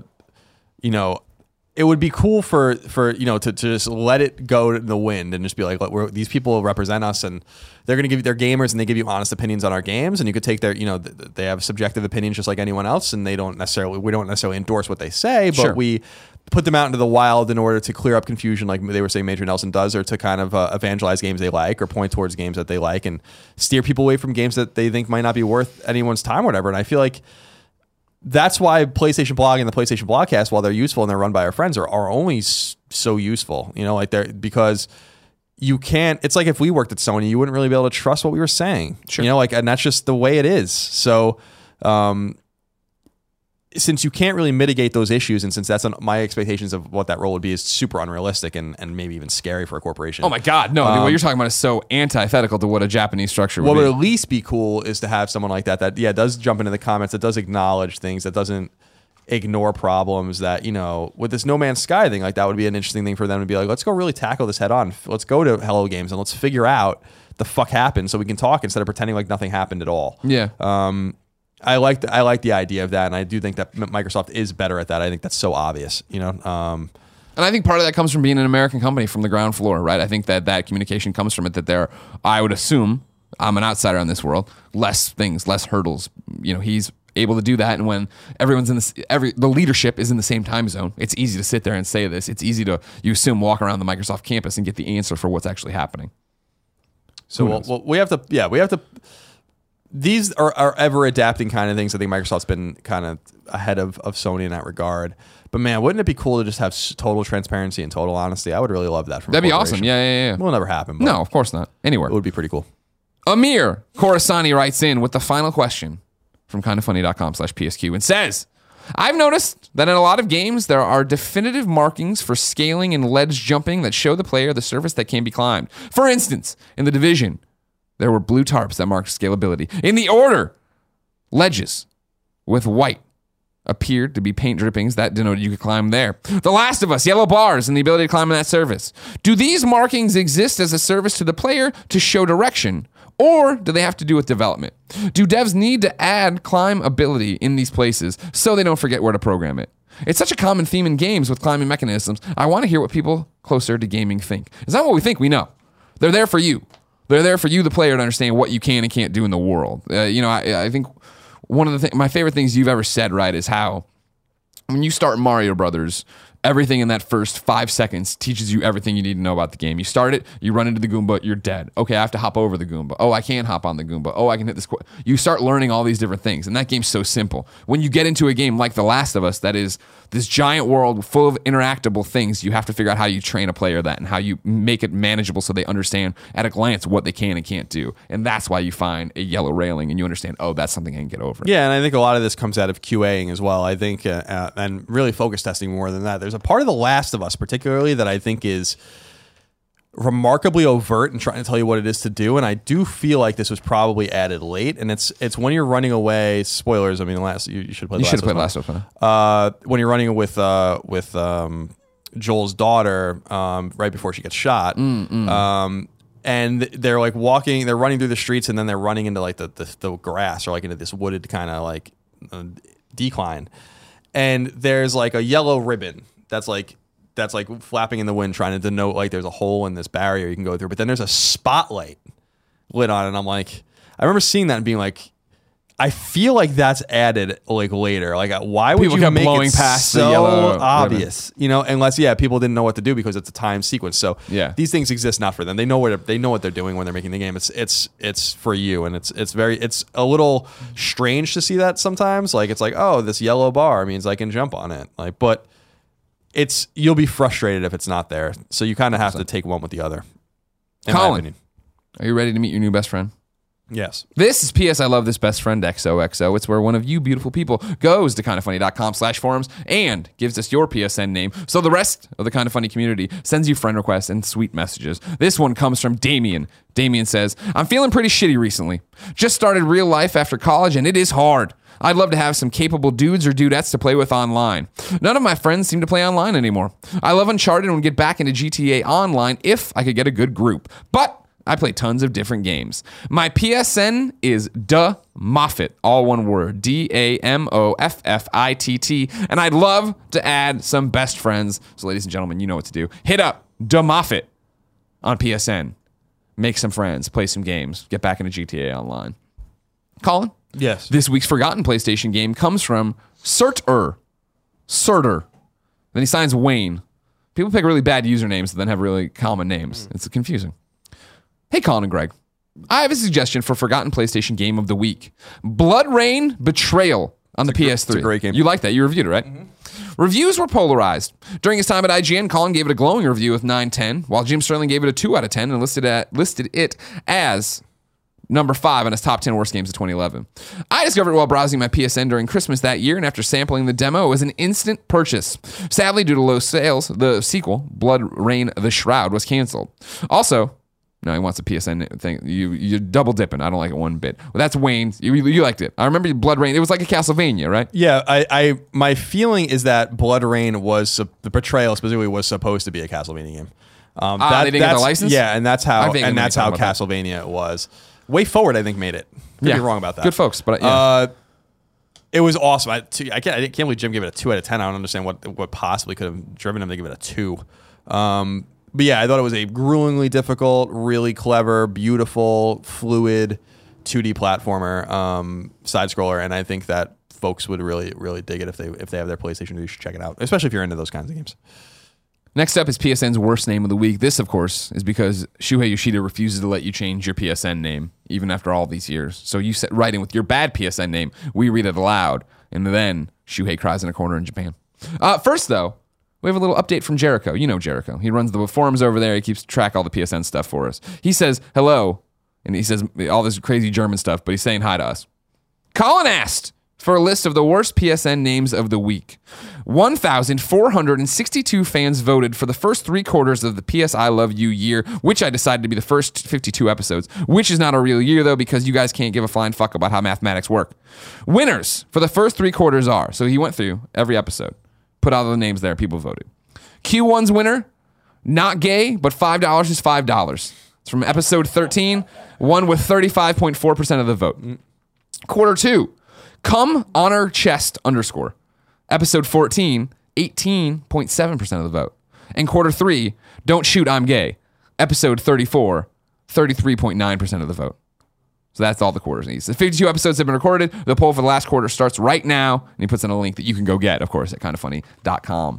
it would be cool for to just let it go in the wind and just be like, these people represent us and they're going to give you their gamers and they give you honest opinions on our games, and you could take their they have subjective opinions just like anyone else, and we don't necessarily endorse what they say, but we put them out into the wild in order to clear up confusion, like they were saying Major Nelson does, or to kind of evangelize games they like or point towards games that they like and steer people away from games that they think might not be worth anyone's time or whatever. And I feel like that's why PlayStation Blog and the PlayStation Blogcast, while they're useful and they're run by our friends, are only so useful. Because you can't. It's like if we worked at Sony, you wouldn't really be able to trust what we were saying. Sure. And that's just the way it is. So, since you can't really mitigate those issues, and since that's my expectations of what that role would be is super unrealistic and maybe even scary for a corporation. Oh my God, no! What you're talking about is so antithetical to what a Japanese structure would be. What would at least be cool is to have someone like that does jump into the comments, that does acknowledge things, that doesn't ignore problems, that, with this No Man's Sky thing, like that would be an interesting thing for them to be like, let's go really tackle this head on. Let's go to Hello Games and let's figure out the fuck happened so we can talk instead of pretending like nothing happened at all. Yeah. I like the idea of that, and I do think that Microsoft is better at that. I think that's so obvious, And I think part of that comes from being an American company from the ground floor, right? I think that communication comes from it, that there, I would assume, I'm an outsider in this world, less hurdles. He's able to do that, and when everyone's in the leadership is in the same time zone, it's easy to sit there and say this. It's easy to, you assume, walk around the Microsoft campus and get the answer for what's actually happening. So we have to. These are ever adapting kind of things. I think Microsoft's been kind of ahead of Sony in that regard. But man, wouldn't it be cool to just have total transparency and total honesty? I would really love that. That'd be awesome. Yeah. It will never happen. But no, of course not. Anywhere. It would be pretty cool. Amir Khorasani writes in with the final question from kindoffunny.com/PSQ and says, I've noticed that in a lot of games, there are definitive markings for scaling and ledge jumping that show the player the surface that can be climbed. For instance, in The Division, there were blue tarps that marked scalability. In The Order, ledges with white appeared to be paint drippings that denoted you could climb there. The Last of Us, yellow bars and the ability to climb on that surface. Do these markings exist as a service to the player to show direction, or do they have to do with development? Do devs need to add climb ability in these places so they don't forget where to program it? It's such a common theme in games with climbing mechanisms. I want to hear what people closer to gaming think. It's not what we think, we know. They're there for you. They're there for you, the player, to understand what you can and can't do in the world. I think one of my favorite things you've ever said, right, is how when you start Mario Brothers, everything in that first 5 seconds teaches you everything you need to know about the game. You start it, you run into the Goomba, you're dead. Okay, I have to hop over the Goomba. Oh, I can't hop on the Goomba. Oh, I can hit this. You start learning all these different things, and that game's so simple. When you get into a game like The Last of Us, that is this giant world full of interactable things, you have to figure out how you train a player that and how you make it manageable so they understand at a glance what they can and can't do. And that's why you find a yellow railing and you understand, oh, that's something I can get over. Yeah, and I think a lot of this comes out of QAing as well. I think, and really focus testing more than that. There's a part of The Last of Us particularly that I think is remarkably overt and trying to tell you what it is to do, and I do feel like this was probably added late, and it's when you're running away. Spoilers. I mean, you should play. You should have played Last of Us. When you're running with Joel's daughter, right before she gets shot, and they're like walking, they're running through the streets, and then they're running into like the grass or like into this wooded kind of like decline, and there's like a yellow ribbon that's like flapping in the wind, trying to denote like there's a hole in this barrier you can go through. But then there's a spotlight lit on it, and I'm like, I remember seeing that and being like, I feel like that's added like later. Like, why would people you make blowing it past so the yellow obvious? Ribbon. Unless people didn't know what to do because it's a time sequence. So these things exist not for them. They know what they're doing when they're making the game. It's for you, and it's a little strange to see that sometimes. Like, it's like, oh, this yellow bar means I can jump on it. Like, but you'll be frustrated if it's not there. So you kind of have to take one with the other. Colin, are you ready to meet your new best friend? Yes. This is P.S. I Love This Best Friend XOXO. It's where one of you beautiful people goes to kindafunny.com/forums and gives us your PSN name. So the rest of the Kinda Funny community sends you friend requests and sweet messages. This one comes from Damien. Damien says, I'm feeling pretty shitty recently. Just started real life after college and it is hard. I'd love to have some capable dudes or dudettes to play with online. None of my friends seem to play online anymore. I love Uncharted and would get back into GTA Online if I could get a good group. But I play tons of different games. My PSN is DaMoffitt, all one word, DaMoffitt, and I'd love to add some best friends. So ladies and gentlemen, you know what to do. Hit up DaMoffitt on PSN. Make some friends, play some games, get back into GTA Online. Colin? Yes. This week's forgotten PlayStation game comes from Surtur. Then he signs Wayne. People pick really bad usernames and then have really common names. It's confusing. Hey, Colin and Greg. I have a suggestion for forgotten PlayStation game of the week. BloodRayne Betrayal on the PS3. It's a great game. You like that? You reviewed it, right? Mm-hmm. Reviews were polarized. During his time at IGN, Colin gave it a glowing review with 9/10, while Jim Sterling gave it a 2 out of 10 and listed it as number 5 on his top 10 worst games of 2011. I discovered it while browsing my PSN during Christmas that year, and after sampling the demo, it was an instant purchase. Sadly, due to low sales, the sequel, BloodRayne The Shroud, was canceled. Also, no, he wants a PSN thing. You're double dipping. I don't like it one bit. Well, that's Wayne's. You liked it. I remember BloodRayne. It was like a Castlevania, right? Yeah. My feeling is that BloodRayne was the Betrayal specifically was supposed to be a Castlevania game. They didn't get the license. Yeah, and that's how Castlevania was. Way Forward, I think, made it. Could be wrong about that. Good folks, but yeah. It was awesome. I can't believe Jim gave it a 2 out of 10. I don't understand what possibly could have driven him to give it a 2. But yeah, I thought it was a gruelingly difficult, really clever, beautiful, fluid 2D platformer, side scroller, and I think that folks would really, really dig it if they have their PlayStation. You should check it out, especially if you're into those kinds of games. Next up is PSN's worst name of the week. This, of course, is because Shuhei Yoshida refuses to let you change your PSN name, even after all these years. So you write in with your bad PSN name, we read it aloud, and then Shuhei cries in a corner in Japan. First, though, we have a little update from Jericho. You know Jericho. He runs the forums over there. He keeps track of all the PSN stuff for us. He says, hello, and he says all this crazy German stuff, but he's saying hi to us. Colin asked for a list of the worst PSN names of the week. 1,462 fans voted for the first 3 quarters of the PS I Love You year, which I decided to be the first 52 episodes, which is not a real year, though, because you guys can't give a flying fuck about how mathematics work. Winners for the first 3 quarters are, so he went through every episode, put all the names there, people voted. Q1's winner, not gay, but $5 is $5. It's from episode 13, won with 35.4% of the vote. Quarter 2, Come Honor Chest _ episode 14, 18.7% of the vote. And quarter 3, Don't Shoot, I'm Gay, episode 34, 33.9% of the vote. So that's all the quarters needs. The 52 episodes have been recorded. The poll for the last quarter starts right now, and he puts in a link that you can go get, of course, at kindafunny.com/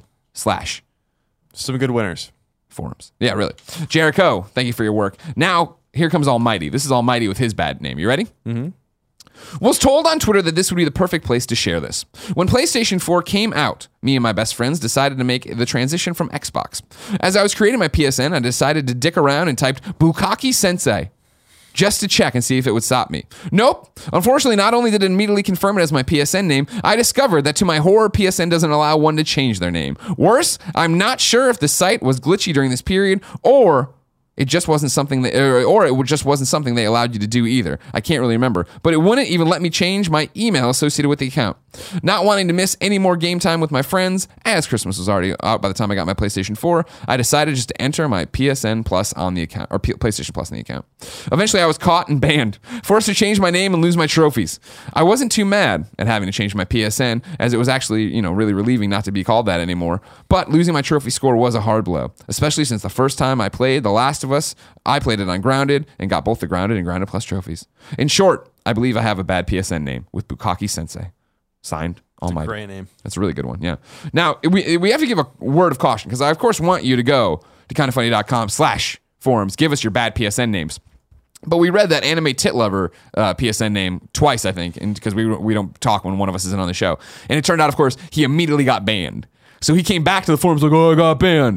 Some good winners. Forums. Yeah, really. Jericho, thank you for your work. Now, here comes Almighty. This is Almighty with his bad name. You ready? Mm-hmm. Was told on Twitter that this would be the perfect place to share this. When PlayStation 4 came out, me and my best friends decided to make the transition from Xbox. As I was creating my PSN, I decided to dick around and typed Bukaki Sensei just to check and see if it would stop me. Nope. Unfortunately, not only did it immediately confirm it as my PSN name, I discovered that to my horror, PSN doesn't allow one to change their name. Worse, I'm not sure if the site was glitchy during this period or it just wasn't something that, or it just wasn't something they allowed you to do either. I can't really remember, but it wouldn't even let me change my email associated with the account. Not wanting to miss any more game time with my friends, as Christmas was already out by the time I got my PlayStation 4, I decided just to enter my PSN Plus on the account, or PlayStation Plus on the account. Eventually, I was caught and banned, forced to change my name and lose my trophies. I wasn't too mad at having to change my PSN, as it was actually, really relieving not to be called that anymore. But losing my trophy score was a hard blow, especially since the first time I played The Last of Us, I played it on Grounded and got both the Grounded and Grounded Plus trophies. In short, I believe I have a bad PSN name with Bukaki Sensei. Signed, Almighty. That's a great name. That's a really good one, yeah. Now, we have to give a word of caution, because I, of course, want you to go to kindafunny.com/forums. Give us your bad PSN names. But we read that Anime Tit Lover PSN name twice, I think, because we don't talk when one of us isn't on the show. And it turned out, of course, he immediately got banned. So he came back to the forums like, oh, I got banned.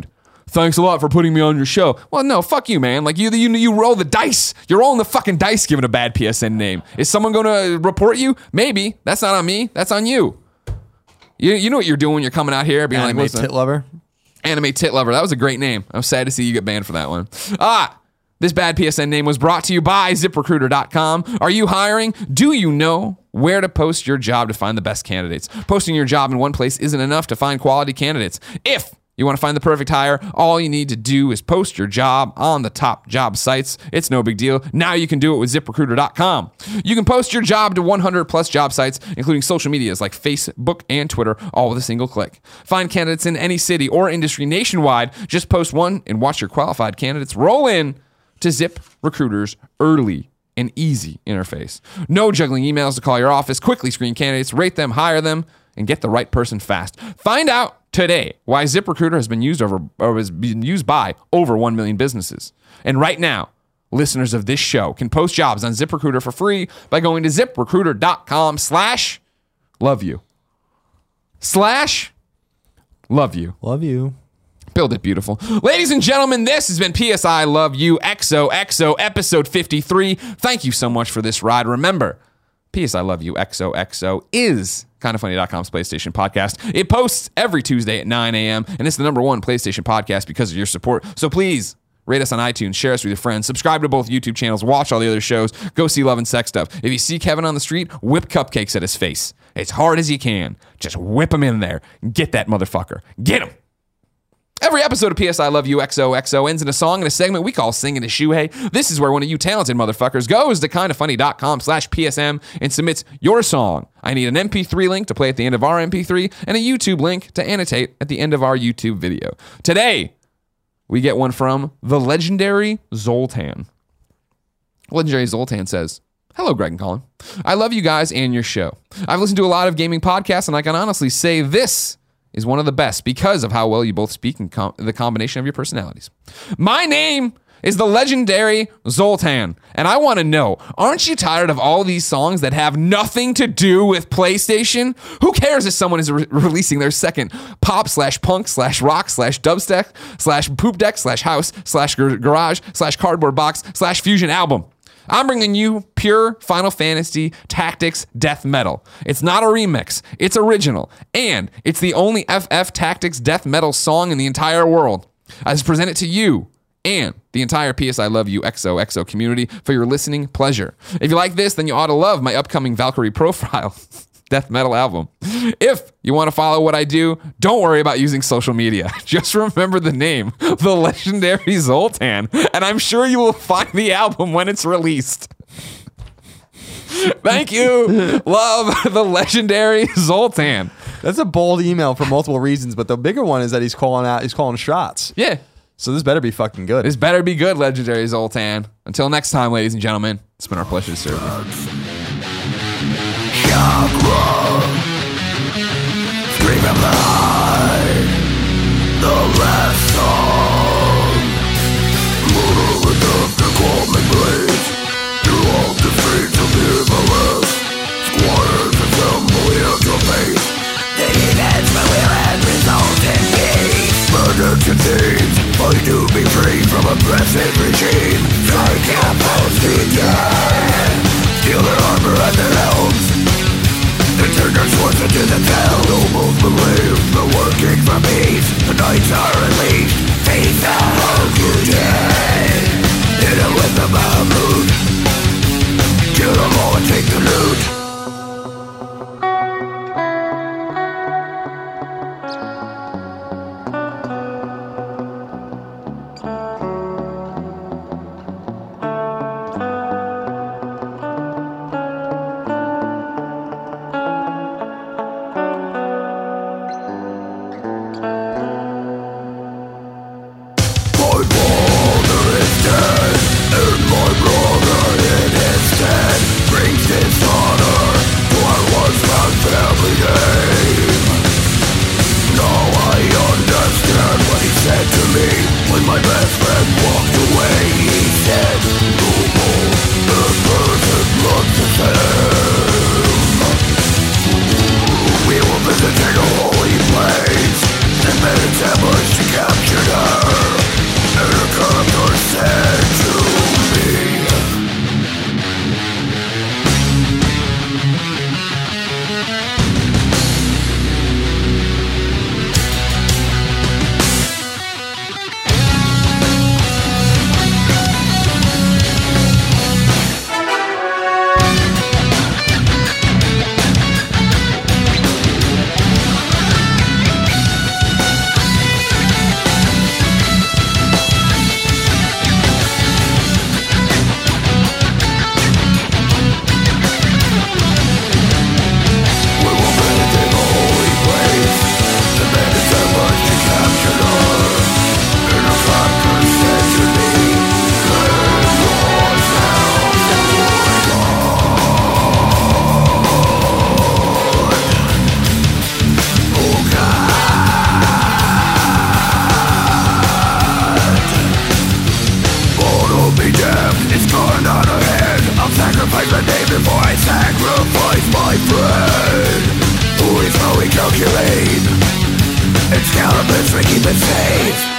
thanks a lot for putting me on your show. Well, no, fuck you, man. Like, you roll the dice. You're rolling the fucking dice giving a bad PSN name. Is someone going to report you? Maybe. That's not on me. That's on you. You know what you're doing when you're coming out here being Anime Tit Lover? Anime Tit Lover. That was a great name. I'm sad to see you get banned for that one. This bad PSN name was brought to you by ZipRecruiter.com. Are you hiring? Do you know where to post your job to find the best candidates? Posting your job in one place isn't enough to find quality candidates. If you want to find the perfect hire, all you need to do is post your job on the top job sites. It's no big deal. Now you can do it with ZipRecruiter.com. You can post your job to 100 plus job sites, including social medias like Facebook and Twitter, all with a single click. Find candidates in any city or industry nationwide. Just post one and watch your qualified candidates roll in to ZipRecruiter's early and easy interface. No juggling emails to call your office. Quickly screen candidates, rate them, hire them, and get the right person fast. Find out today why ZipRecruiter has been used by over 1 million businesses. And right now, listeners of this show can post jobs on ZipRecruiter for free by going to ZipRecruiter.com/loveyou. /loveyou. Love you. Build it beautiful. Ladies and gentlemen, this has been PSI Love You XOXO episode 53. Thank you so much for this ride. Remember, PSI Love You XOXO is KindaFunny.com's PlayStation podcast. It posts every Tuesday at 9 a.m. and it's the #1 PlayStation podcast because of your support. So please rate us on iTunes, share us with your friends, subscribe to both YouTube channels, watch all the other shows, go see Love and Sex Stuff. If you see Kevin on the street, whip cupcakes at his face as hard as you can. Just whip him in there. Get that motherfucker. Get him. Every episode of PSI Love You XOXO ends in a song in a segment we call Singing a Shuhei. This is where one of you talented motherfuckers goes to kindafunny.com/PSM and submits your song. I need an MP3 link to play at the end of our MP3 and a YouTube link to annotate at the end of our YouTube video. Today, we get one from the legendary Zoltan. Legendary Zoltan says, "Hello, Greg and Colin. I love you guys and your show. I've listened to a lot of gaming podcasts, and I can honestly say this is one of the best because of how well you both speak and the combination of your personalities. My name is the legendary Zoltan, and I want to know, aren't you tired of all these songs that have nothing to do with PlayStation? Who cares if someone is releasing their second pop/punk/rock/dubstep/poop deck/house/garage/cardboard box/fusion album? I'm bringing you pure Final Fantasy Tactics death metal. It's not a remix. It's original. And it's the only FF Tactics death metal song in the entire world. I just present it to you and the entire PSI Love You XOXO community for your listening pleasure. If you like this, then you ought to love my upcoming Valkyrie Profile death metal album. If you want to follow what I do, don't worry about using social media. Just remember the name, the legendary Zoltan, and I'm sure you will find the album when it's released. Thank you. Love, the legendary Zoltan." That's a bold email for multiple reasons, but the bigger one is that he's calling shots. Yeah. So this better be fucking good. This better be good, legendary Zoltan. Until next time, ladies and gentlemen, it's been our pleasure to serve you. Scream and lie, the last song. Move enough to call me blaze. Through all the streets of the MLS, squatters assemble here to face the events that will end result in peace. Murders and thieves fight to be free from oppressive regime. Strike your post again. Steal their armor and their helms. They turn their swords into the fell. Nobles believe the working for peace. The knights are released. Face the hungry dead. Hit it with the Mahmoud. Kill them all and take the loot. When my best friend walked away, he said, "Noble, the person looks the same. We will visit a holy place, and made an ambush to capture her. It's cannabis to keep it safe.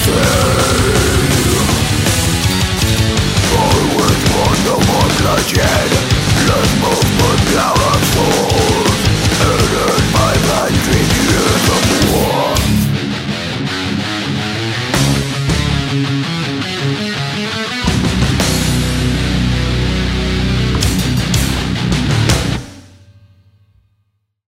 Yeah.